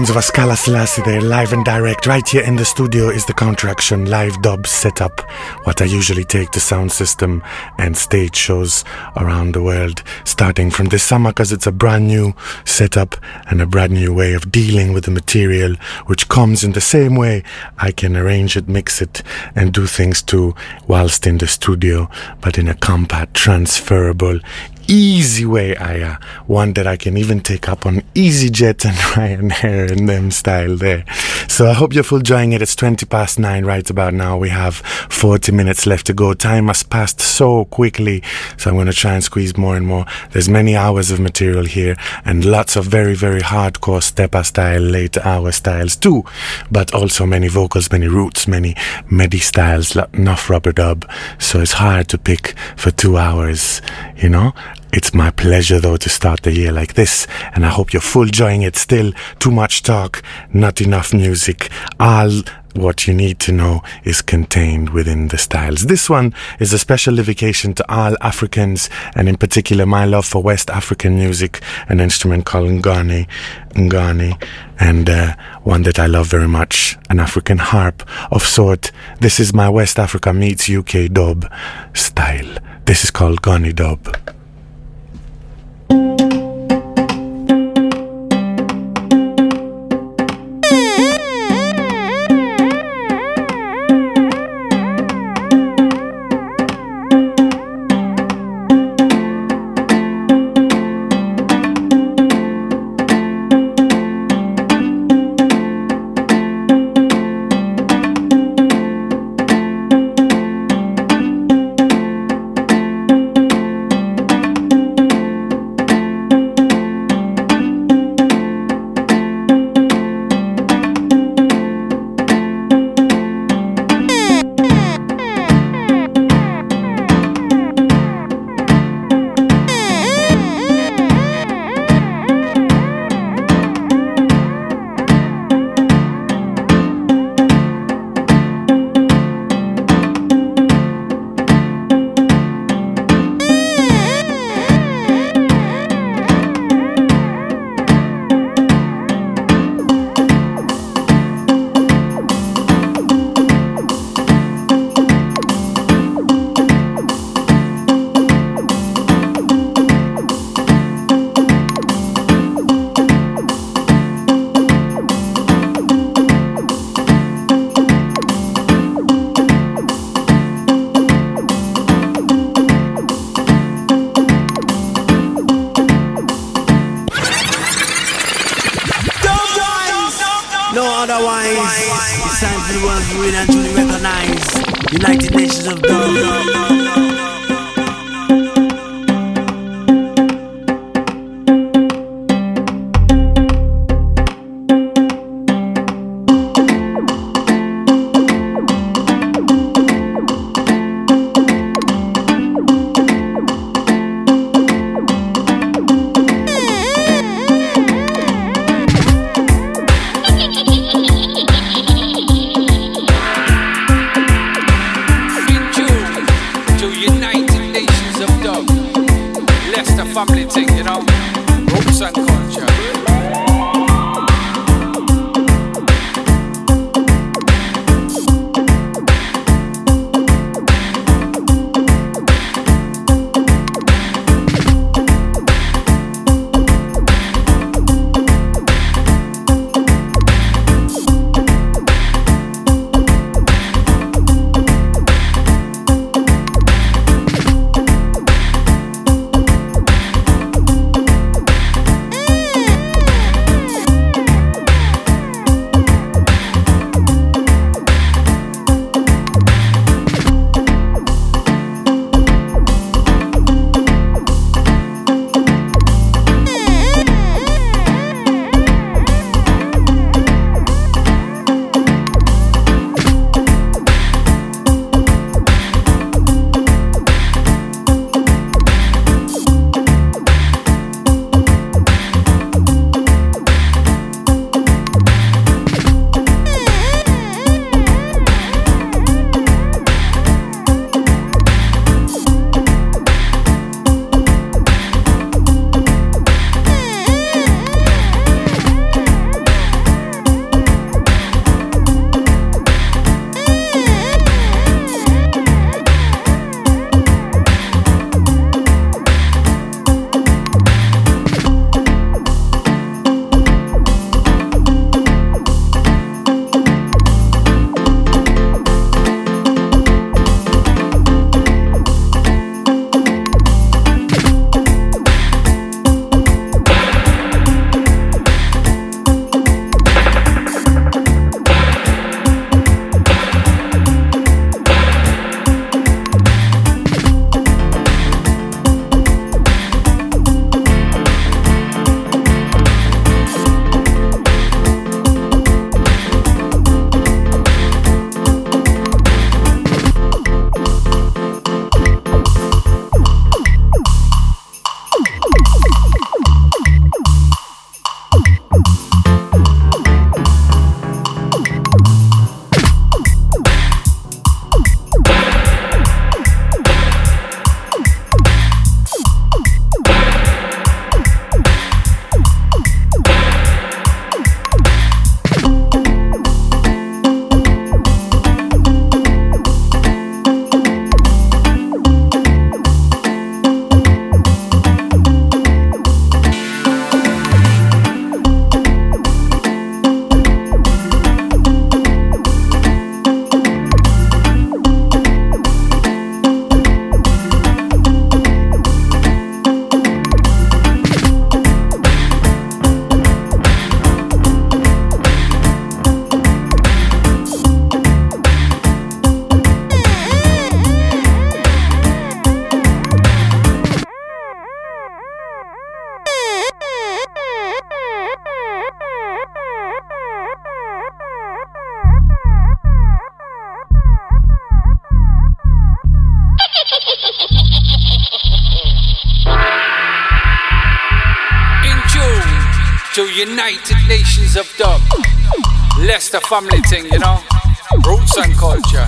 sounds of Askala Selassie there, live and direct. Right here in the studio is the Counteraction live dub setup, what I usually take to sound system and stage shows around the world, starting from this summer, because it's a brand new setup and a brand new way of dealing with the material, which comes in the same way I can arrange it, mix it, and do things too whilst in the studio, but in a compact, transferable, easy way, one that I can even take up on EasyJet and Ryanair and them style there. So I hope you're full enjoying it. It's 9:20 right about now. We have 40 minutes left to go. Time has passed so quickly, so I'm going to try and squeeze more and more. There's many hours of material here and lots of very, very hardcore stepper style, late hour styles too, but also many vocals, many roots, many medi styles, enough rubber dub. So it's hard to pick for 2 hours, you know. It's my pleasure though to start the year like this, and I hope you're full enjoying it still. Too much talk, not enough music. All what you need to know is contained within the styles. This one is a special dedication to all Africans, and in particular my love for West African music, an instrument called Ngani, and one that I love very much, an African harp of sort. This is my West Africa meets UK dub style. This is called Ngani dub. United Nations of Dub. to United Nations of Dub. Leicester family thing, you know. Roots and culture.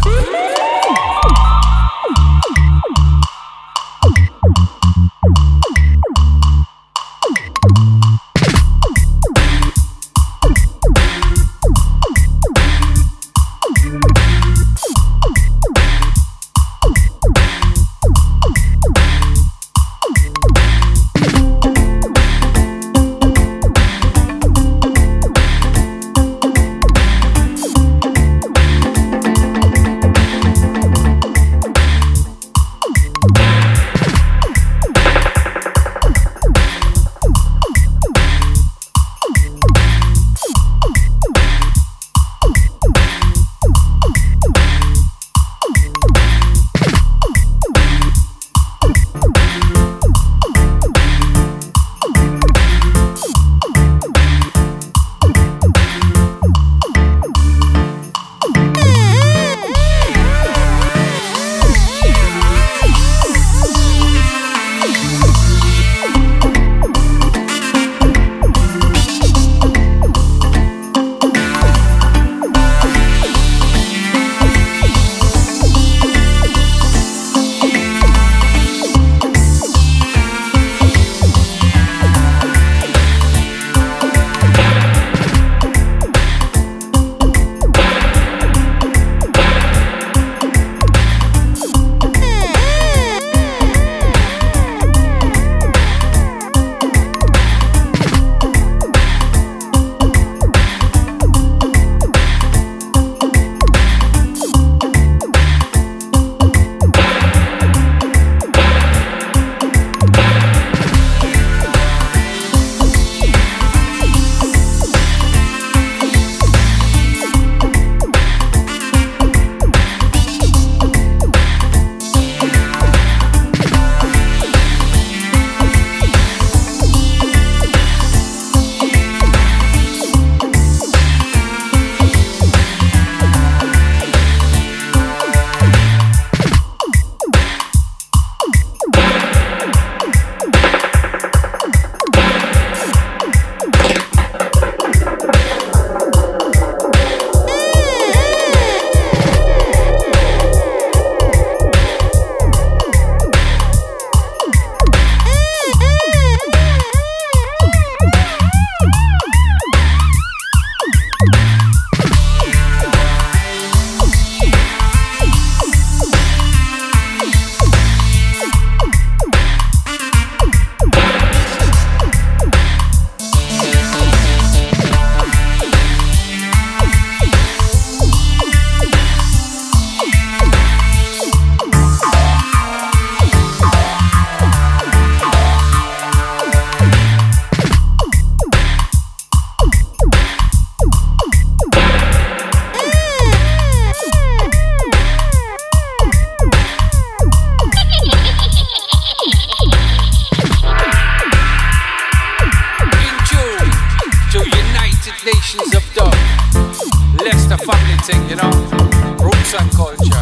thing, you know, roots and culture.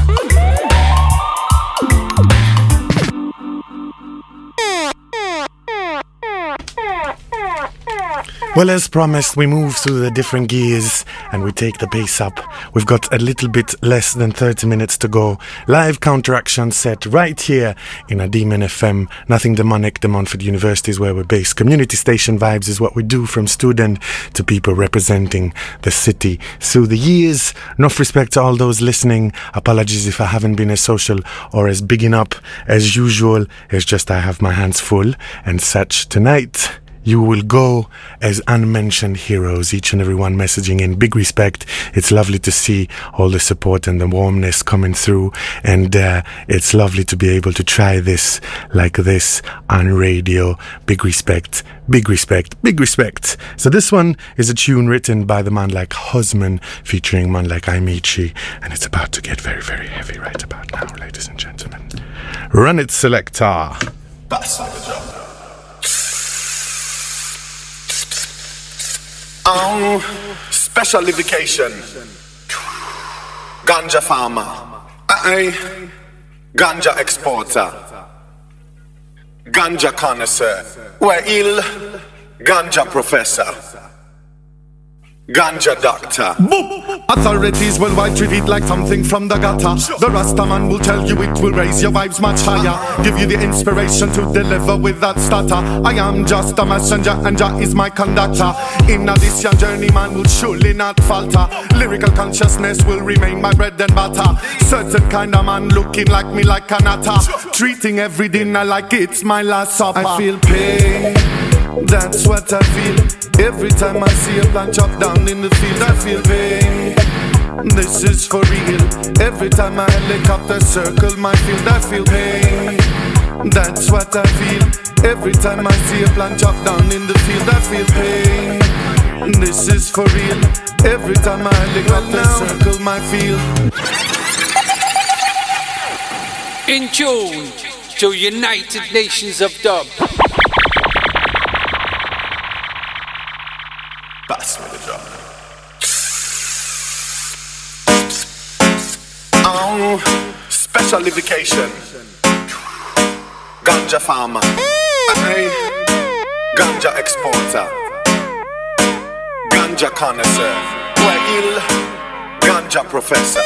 Well, as promised, we move through the different gears and we take the pace up. We've got a little bit less than 30 minutes to go. Live counteraction set right here in a Demon FM. Nothing demonic. De Montfort University is where we're based. Community station vibes is what we do, from student to people representing the city through the years. Enough respect to all those listening. Apologies if I haven't been as social or as bigging up as usual. It's just I have my hands full and such. Tonight, you will go as unmentioned heroes, each and every one messaging in big respect. It's lovely to see all the support and the warmness coming through, and it's lovely to be able to try this like this on radio. Big respect, big respect, big respect. So this one is a tune written by the man like Husman, featuring man like Imichi, and it's about to get very, very heavy right about now, ladies and gentlemen. Run it, selector. Specialification. Ganja farmer. Ganja exporter. Ganja connoisseur. Where il Ganja professor. Ganja doctor. Boop. Authorities worldwide treat it like something from the gutter. The Rastaman will tell you it will raise your vibes much higher, give you the inspiration to deliver without stutter. I am just a messenger and Jah is my conductor. In this young journey man will surely not falter. Lyrical consciousness will remain my bread and butter. Certain kind of man looking like me like Kanata, treating every dinner like it's my last supper. I feel pain, that's what I feel. Every time I see a plant chop down in the field, I feel pain. This is for real. Every time a helicopter circle my field, I feel pain. That's what I feel. Every time I see a plant chop down in the field, I feel pain. This is for real. Every time a helicopter circle my field. In tune to United Nations of Dub. Pass me the drum. Specialification. Ganja farmer. Ganja exporter. Ganja connoisseur. Well, Ganja professor.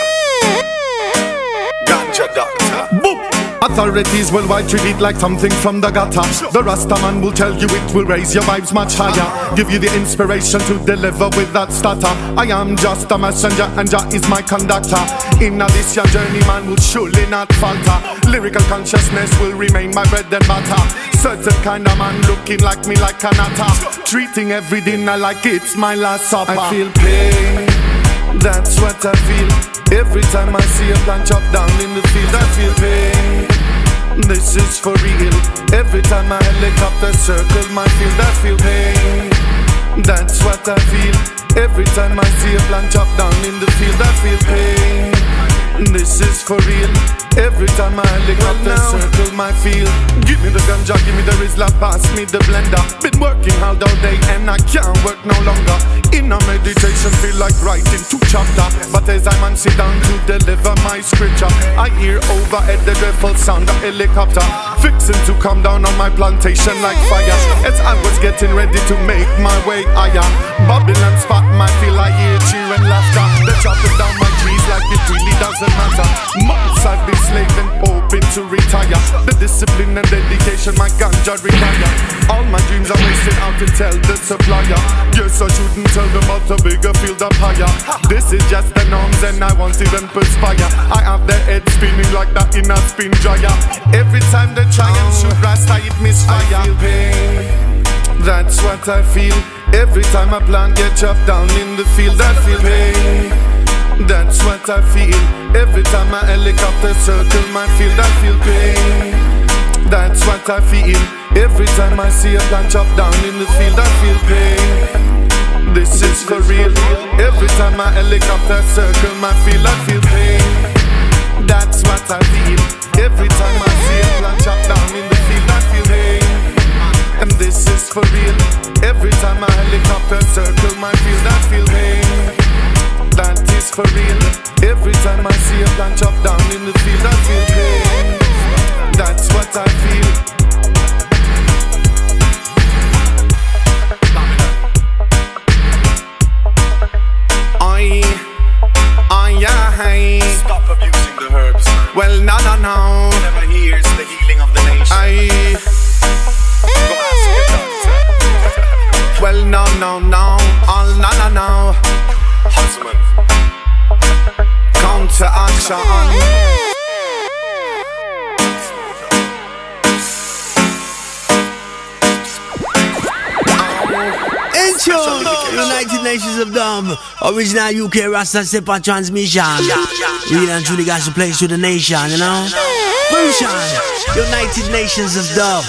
Ganja doctor. Boop. Authorities worldwide treat it like something from the gutter. The Rastaman will tell you it will raise your vibes much higher, give you the inspiration to deliver without stutter. I am just a messenger and Jah is my conductor. In this young journey man will surely not falter. Lyrical consciousness will remain my bread and butter. Certain kind of man looking like me like Kanata, treating every dinner like it's my last supper. I feel pain, that's what I feel. Every time I see a plant chop down in the field, I feel pain. This is for real. Every time a helicopter circle my field, I feel pain. That's what I feel. Every time I see a plant chop down in the field, I feel pain. This is for real. Every time a helicopter circle my field. Give me the ganja, give me the Rizla, pass me the blender. Been working hard all day and I can't work no longer. In a meditation feel like writing 2 chapters. But as I man sit down to deliver my scripture, I hear overhead the dreadful sound of helicopter fixing to come down on my plantation like fire. As I was getting ready to make my way higher, Babylon spot my feel I hear cheer and laughter. They're chopping down my trees like it really doesn't matter. Months I've been slaving, hoping to retire. The discipline and dedication my ganja require. All my dreams are wasted out to tell the supplier. Yes, I shouldn't tell them about a bigger field up higher. This is just the norms and I won't even perspire. I have their head spinning like that in a spin dryer. Every time they try and shoot Rasta it misfire. I feel pain, that's what I feel. Every time a plant get chopped down in the field, I feel pain. That's what I feel. Every time a helicopter circle my field, I feel pain. That's what I feel. Every time I see a plant chop down in the field, I feel pain. This is for real. Every time a helicopter circle my field, I feel pain. That's what I feel. Every time I see a plant chop down in the field, I feel pain. And this is for real. Every time a helicopter circle my field, I feel pain. That is for real. Every time I see a plant chop down in the field, I feel pain. That's what I feel. Stop abusing the herbs. Well, no. Never hears the healing of the nation. Go ask your doctor. Well, no. All no. Husband. Counter action. United Nations of Dub, original UK Rasta Stepper transmission. Real and truly got to place to the nation, you know. Function, United Nations of Dub.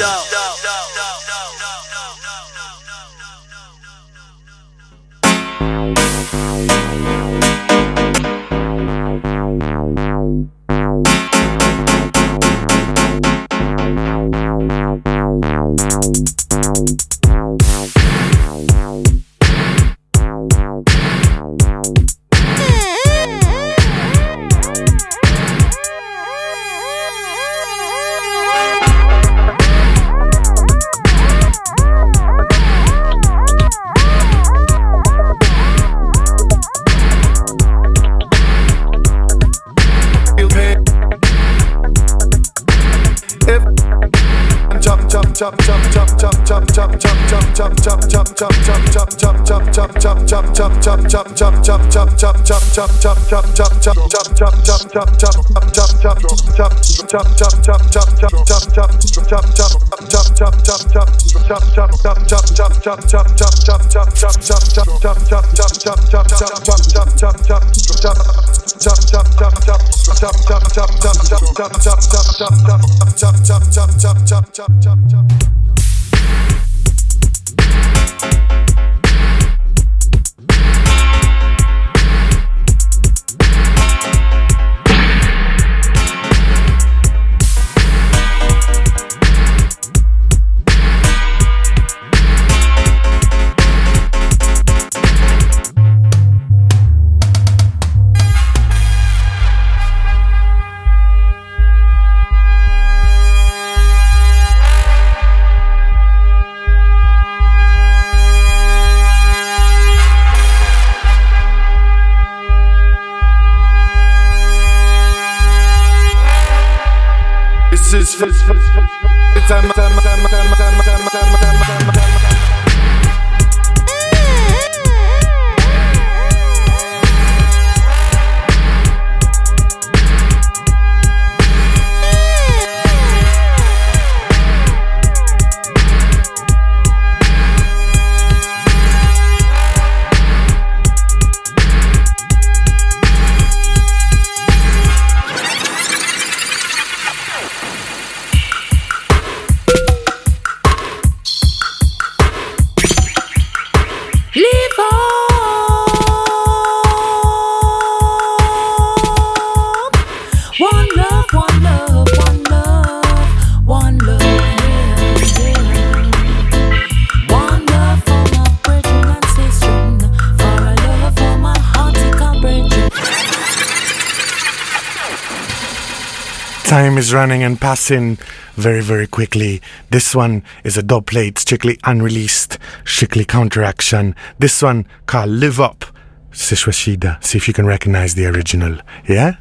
Time is running and passing very, very quickly. This one is a dub plate, strictly unreleased, strictly counteraction. This one called Live Up, Sish Rashida. See if you can recognize the original. Yeah?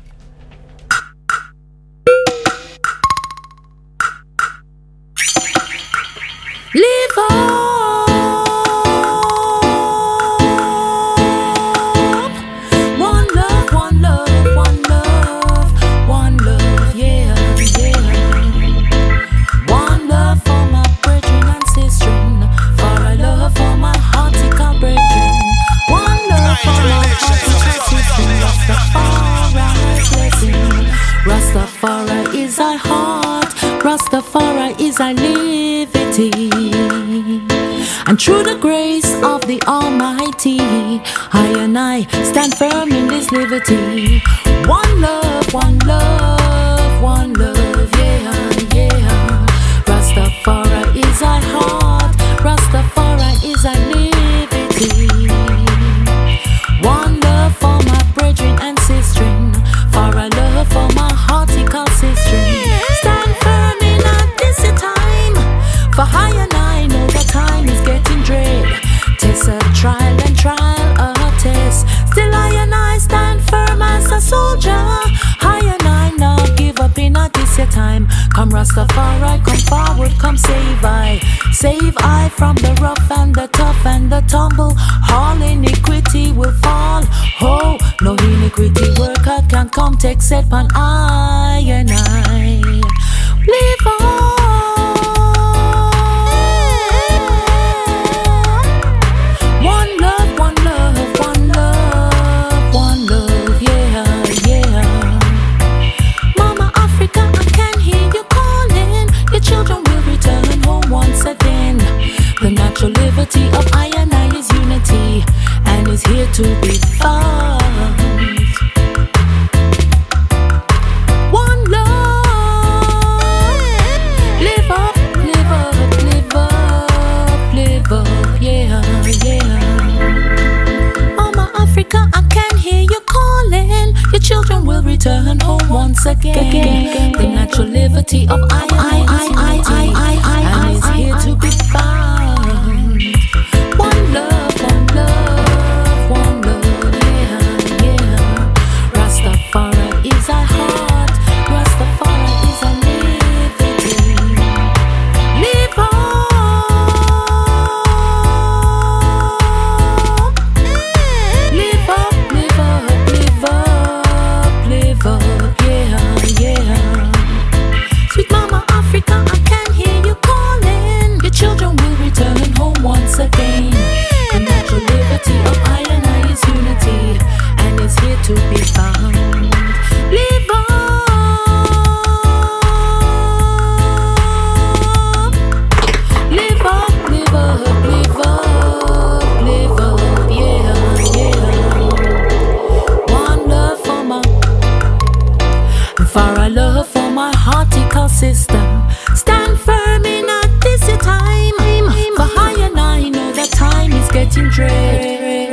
Live up. One love, one love, one love, one love, yeah, yeah. One love for my brethren and sistren, for a love for my heartical brethren. One love for my heartical sistren. Rastafari blessing. Rastafari is our heart. Rastafari is our liberty. And through the grace of the Almighty, I and I stand firm in this liberty. One love, one love, one love, yeah, yeah. Rastafari is our heart. Rastafari is our liberty. One love for my brethren and sistren, for a love for my heartical sistren. Stand firm in this time, for I and I know the time is getting dread. Test a trial and trial a test. Still I and I stand firm as a soldier. I and I now give up in this time. Come Rastafari, come forward, come save I. Save I from the rough and the tough and the tumble. All iniquity will fall. Oh, no iniquity worker can come take set upon I and I. Live on. One love, one love, one love, one love, yeah, yeah. Mama Africa, I can hear you calling. Your children will return home once again. The natural liberty of I and I is unity, and is here to be found. One love, live up, live up, live up, live up, yeah, yeah. Mama Africa, I can hear you calling. Your children will return home once again. The natural liberty of I and is here to be found. One love, one love, one love, yeah, yeah. Rastafari is our heart. Rastafari is our liberty. Live on. For a love for my heart ecosystem. Stand firm in at this time. For high and I know that time is getting dread.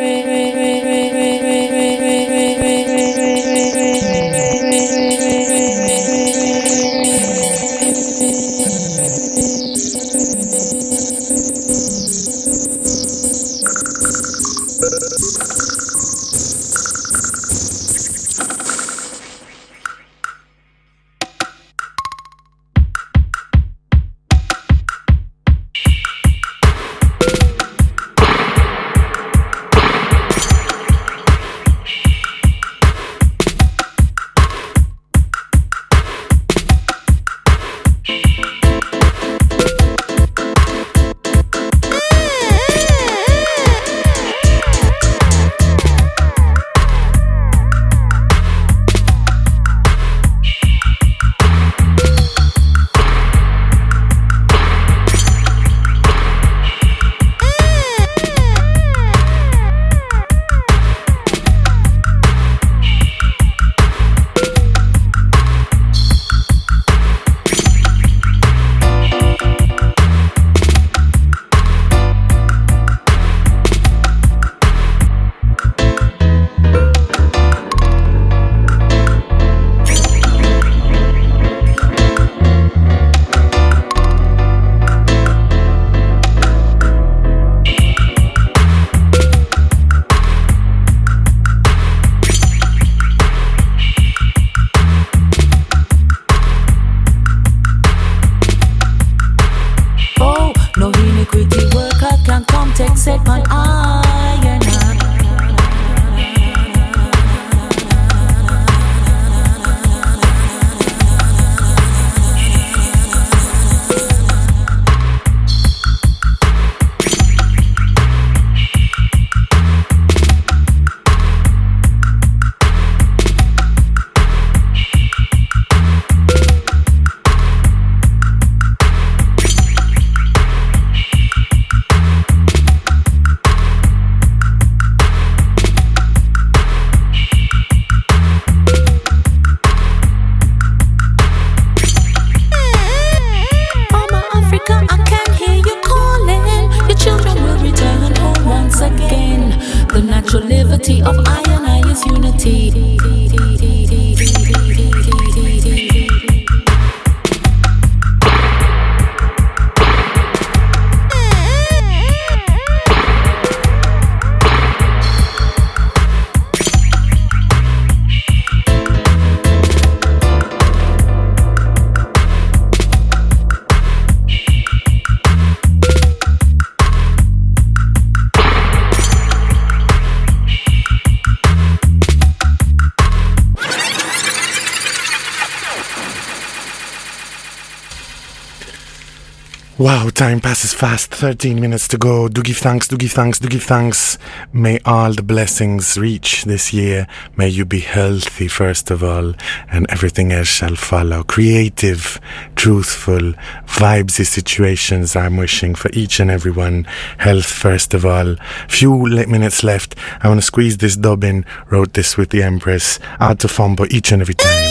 Wow, time passes fast. 13 minutes to go. Do give thanks, do give thanks, do give thanks. May all the blessings reach this year. May you be healthy, first of all, and everything else shall follow. Creative, truthful, vibesy situations I'm wishing for each and everyone. Health, first of all. Few minutes left. I want to squeeze this dub in. Wrote this with the Empress. Out to Fumbo each and every time.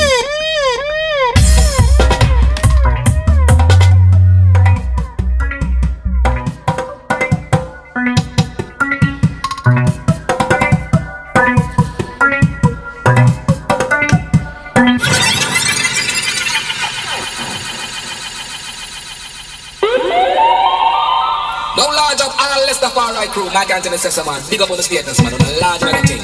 Alright crew, Mike Anthony says man, big up on the status man, on a large man thing.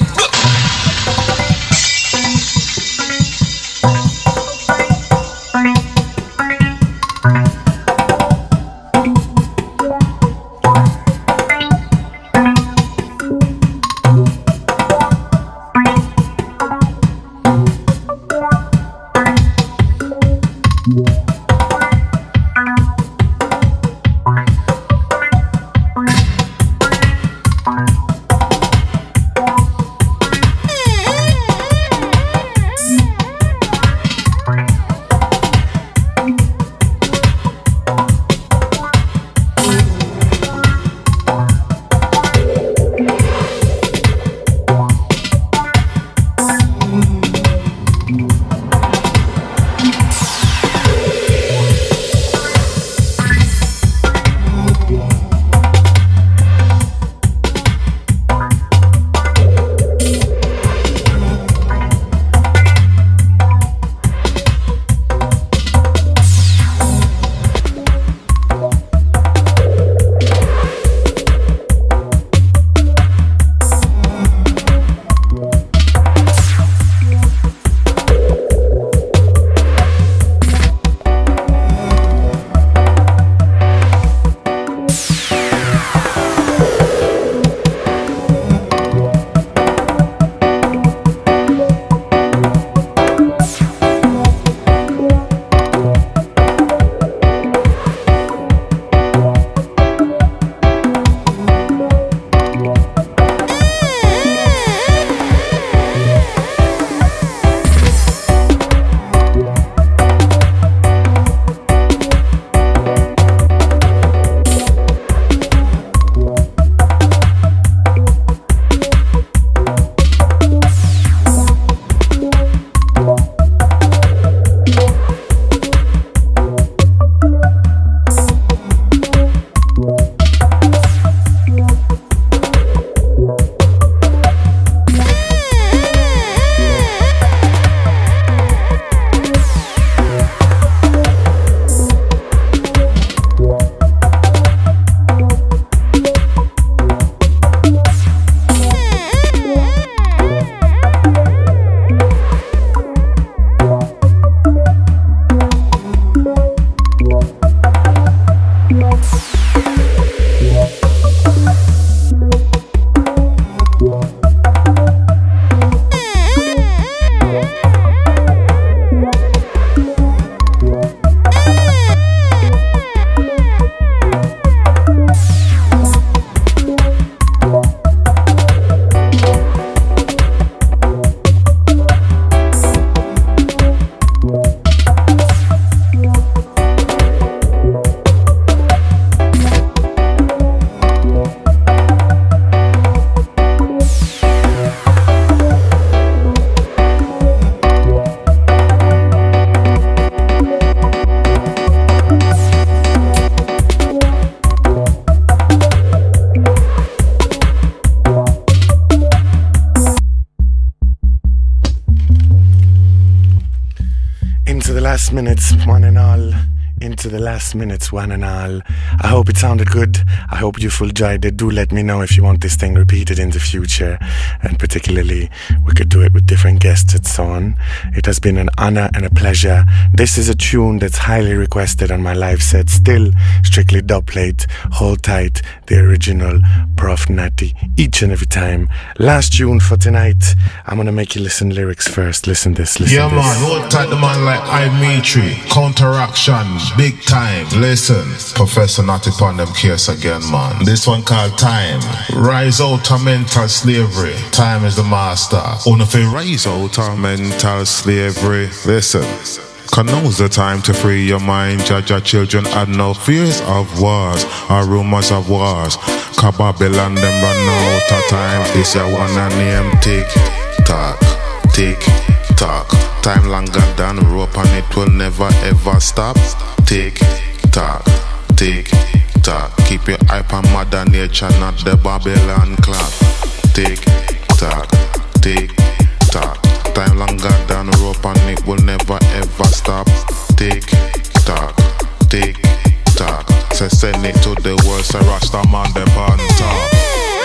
into the last minutes, one and all. Into the last minutes, one and all. I hope it sounded good. I hope you enjoyed it. Do let me know if you want this thing repeated in the future, and particularly we could do it with different guests and so on. It has been an honor and a pleasure. This is a tune that's highly requested on my live set. Still strictly dub plate. Hold tight, the original Prof Natty each and every time. Last tune for tonight. I'm gonna make you listen lyrics first. Listen this. Yeah, man. Hold tight, the man like Imetri. Counteraction. Big time, listen. Professor Natty upon them case again, man. This one called Time. Rise out of mental slavery. Time is the master. Oh, no, if you rise out of mental slavery, listen. Cause now's the time to free your mind. Judge your children had no fears of wars or rumors of wars. Cause Babylon them run out of time. This ya one a name tick tock, tick tock. Time longer than rope and it will never ever stop. Tick tock, tick tock. Keep your eye on Mother Nature, not the Babylon clock. Tick tock, tick tock. Time longer than rope and it will never ever stop. Tick tock, tick tock. Say send it to the world, say Rasta man the on top.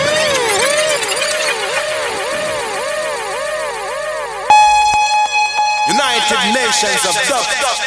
United Nations of Dub.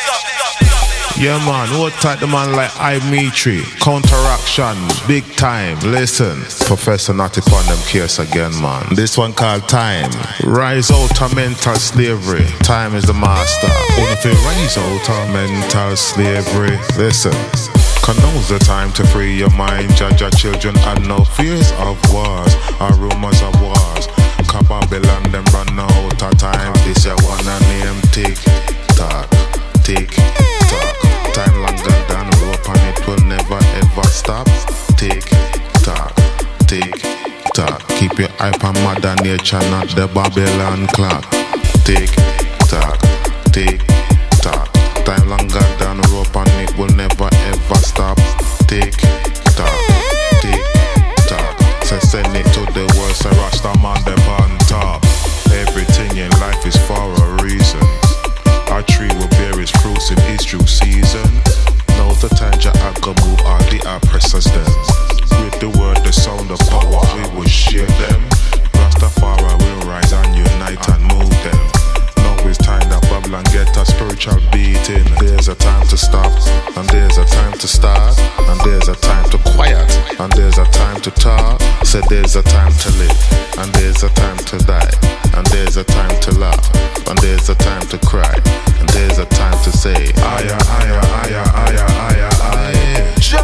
Yeah, man, hold tight, the man like Imetri. Counteraction, big time, listen. Professor Natty upon them case again, man. This one called Time. Rise out of mental slavery. Time is the master. Oh, if you rise out of mental slavery, listen. Cause now's the time to free your mind. Judge your children had no fears of wars or rumors of wars. Cause Babylon them run out of time. This ya one a name tick tock, tick tock. Time longer than rope and it will never ever stop. Tick tock, tick tock. Keep your eye on Mother Nature, not the Babylon clock. Tick tock, tick tock. Time longer than rope and it will never ever stop. Tick tock, tick tock. Say send it to the world, say Rasta man them on top. Everything in life is for a reason. Our tree will bear its fruits in its due season. Now's the time Jah go move all the oppressors them. With the word, the sound of power, we will share them. Rastafari will rise and unite and move them. Now it's time that Babylon get a spiritual beating. There's a time to stop, and there's a time to start, and there's a time to quiet, and there's a time to talk. Said there's a time to live, and there's a time to die, and there's a time to laugh, and there's a time to cry, and there's a time to say aya, aya, aya, aya, aya, aya.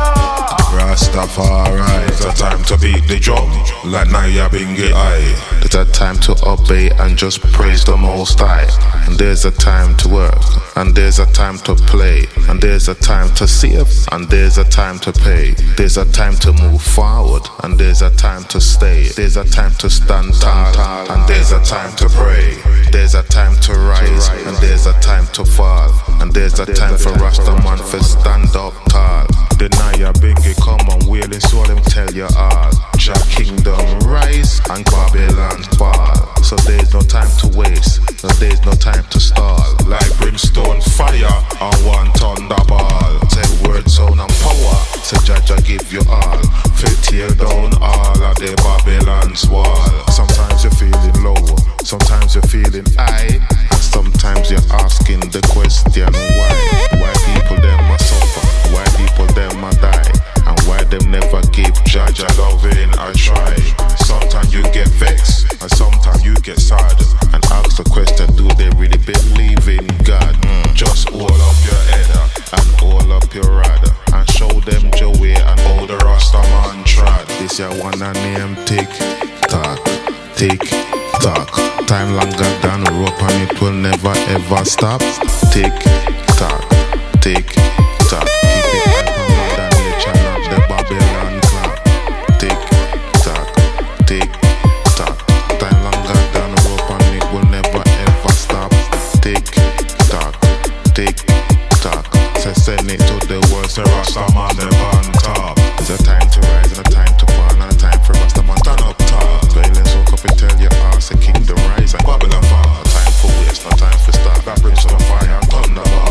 Rastafari. It's a time to beat the drum like Naya Bingi I. It's a time to obey and just praise the Most High. And there's a time to work, and there's a time to play, and there's a time to save, and there's a time to pay. There's a time to move forward, and there's a time to stay. There's a time to stand tall, and there's a time to pray. There's a time to rise, and there's a time to fall, and there's a time for Rastaman to stand up tall. Deny your bingy, come on wailing, so them tell you all. Jah kingdom rise and Babylon fall. So there's no time to waste, so there's no time to stall. Like brimstone fire and one thunderball. Take word, sound and power, so Jah give you all. Fit tear down all of the Babylon's wall. Sometimes you're feeling low, sometimes you're feeling high, and sometimes you're asking the question why people them must suffer, why people them must die, and why them never give Jah loving a try. Sometimes you get vexed, and sometimes you get sad, and ask the question, do they really believe in God? Just hold up your head and hold up your rod, and show them Joey and all the Rasta man trad. This ya one a name tick tock, tick tock. Time longer than rope and it will never ever stop. Tick tock, tick tock. Keep it up on Mother Nature, not the Babylon clock. Tick tock, tick tock. Time longer than rope and it will never ever stop. Tick tock, tick tock. Say send it to the world, say Rastaman them on top. It's a time to rise and a time to fall, and a time for Rastaman stand up tall. Violence woke up and tell you all, say kingdom rise and Babylon fall. No time for waste, no time for start. That brings on fire and thunder.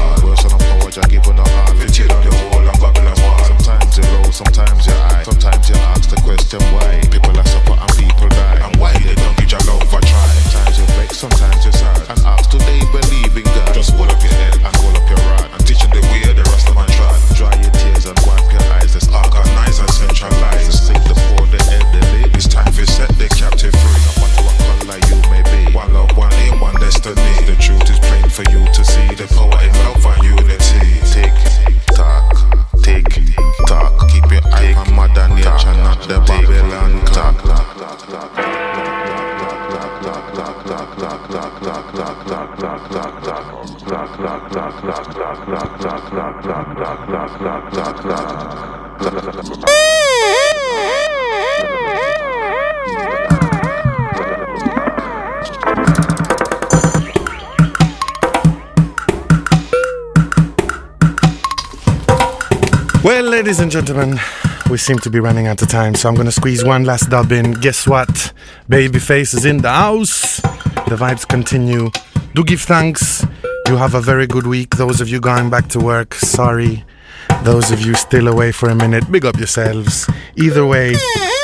Well, ladies and gentlemen, we seem to be running out of time, so I'm going to squeeze one last dub in. Guess what? Babyface is in the house. The vibes continue. Do give thanks. You have a very good week. Those of you going back to work, sorry. Those of you still away for a minute, big up yourselves. Either way,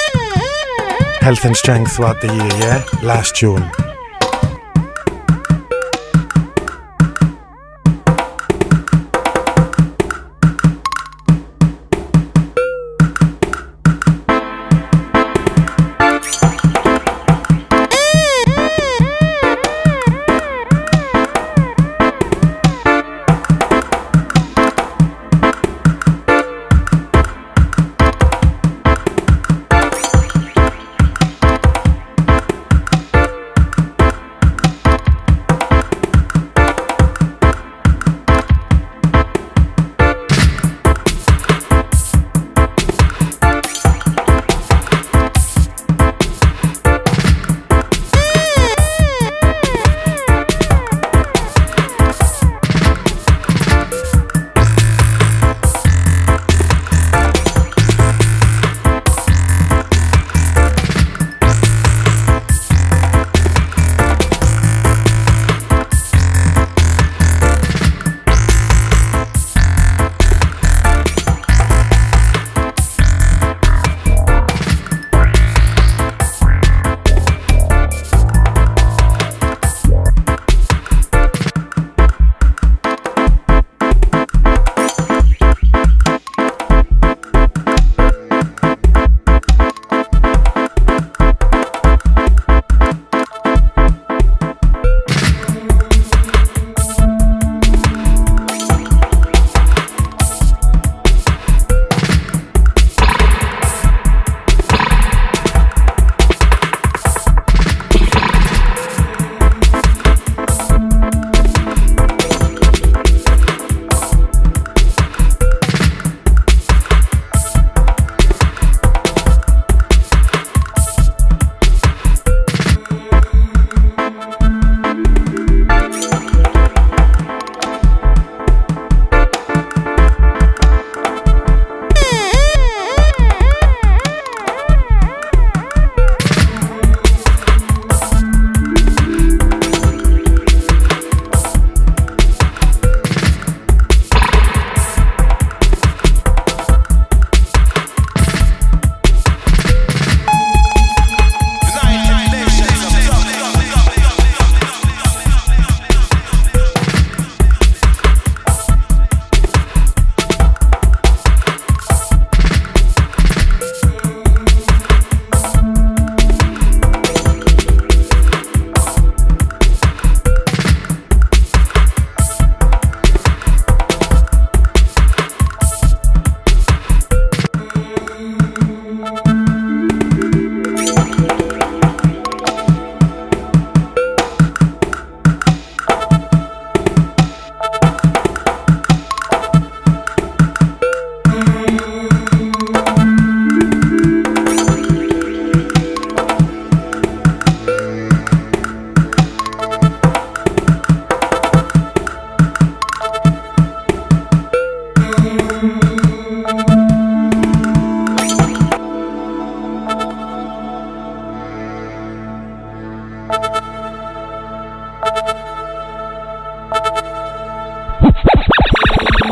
health and strength throughout the year, yeah? Last tune.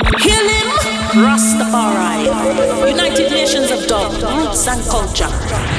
Rastafari, United Nations of Dub, Roots and Culture.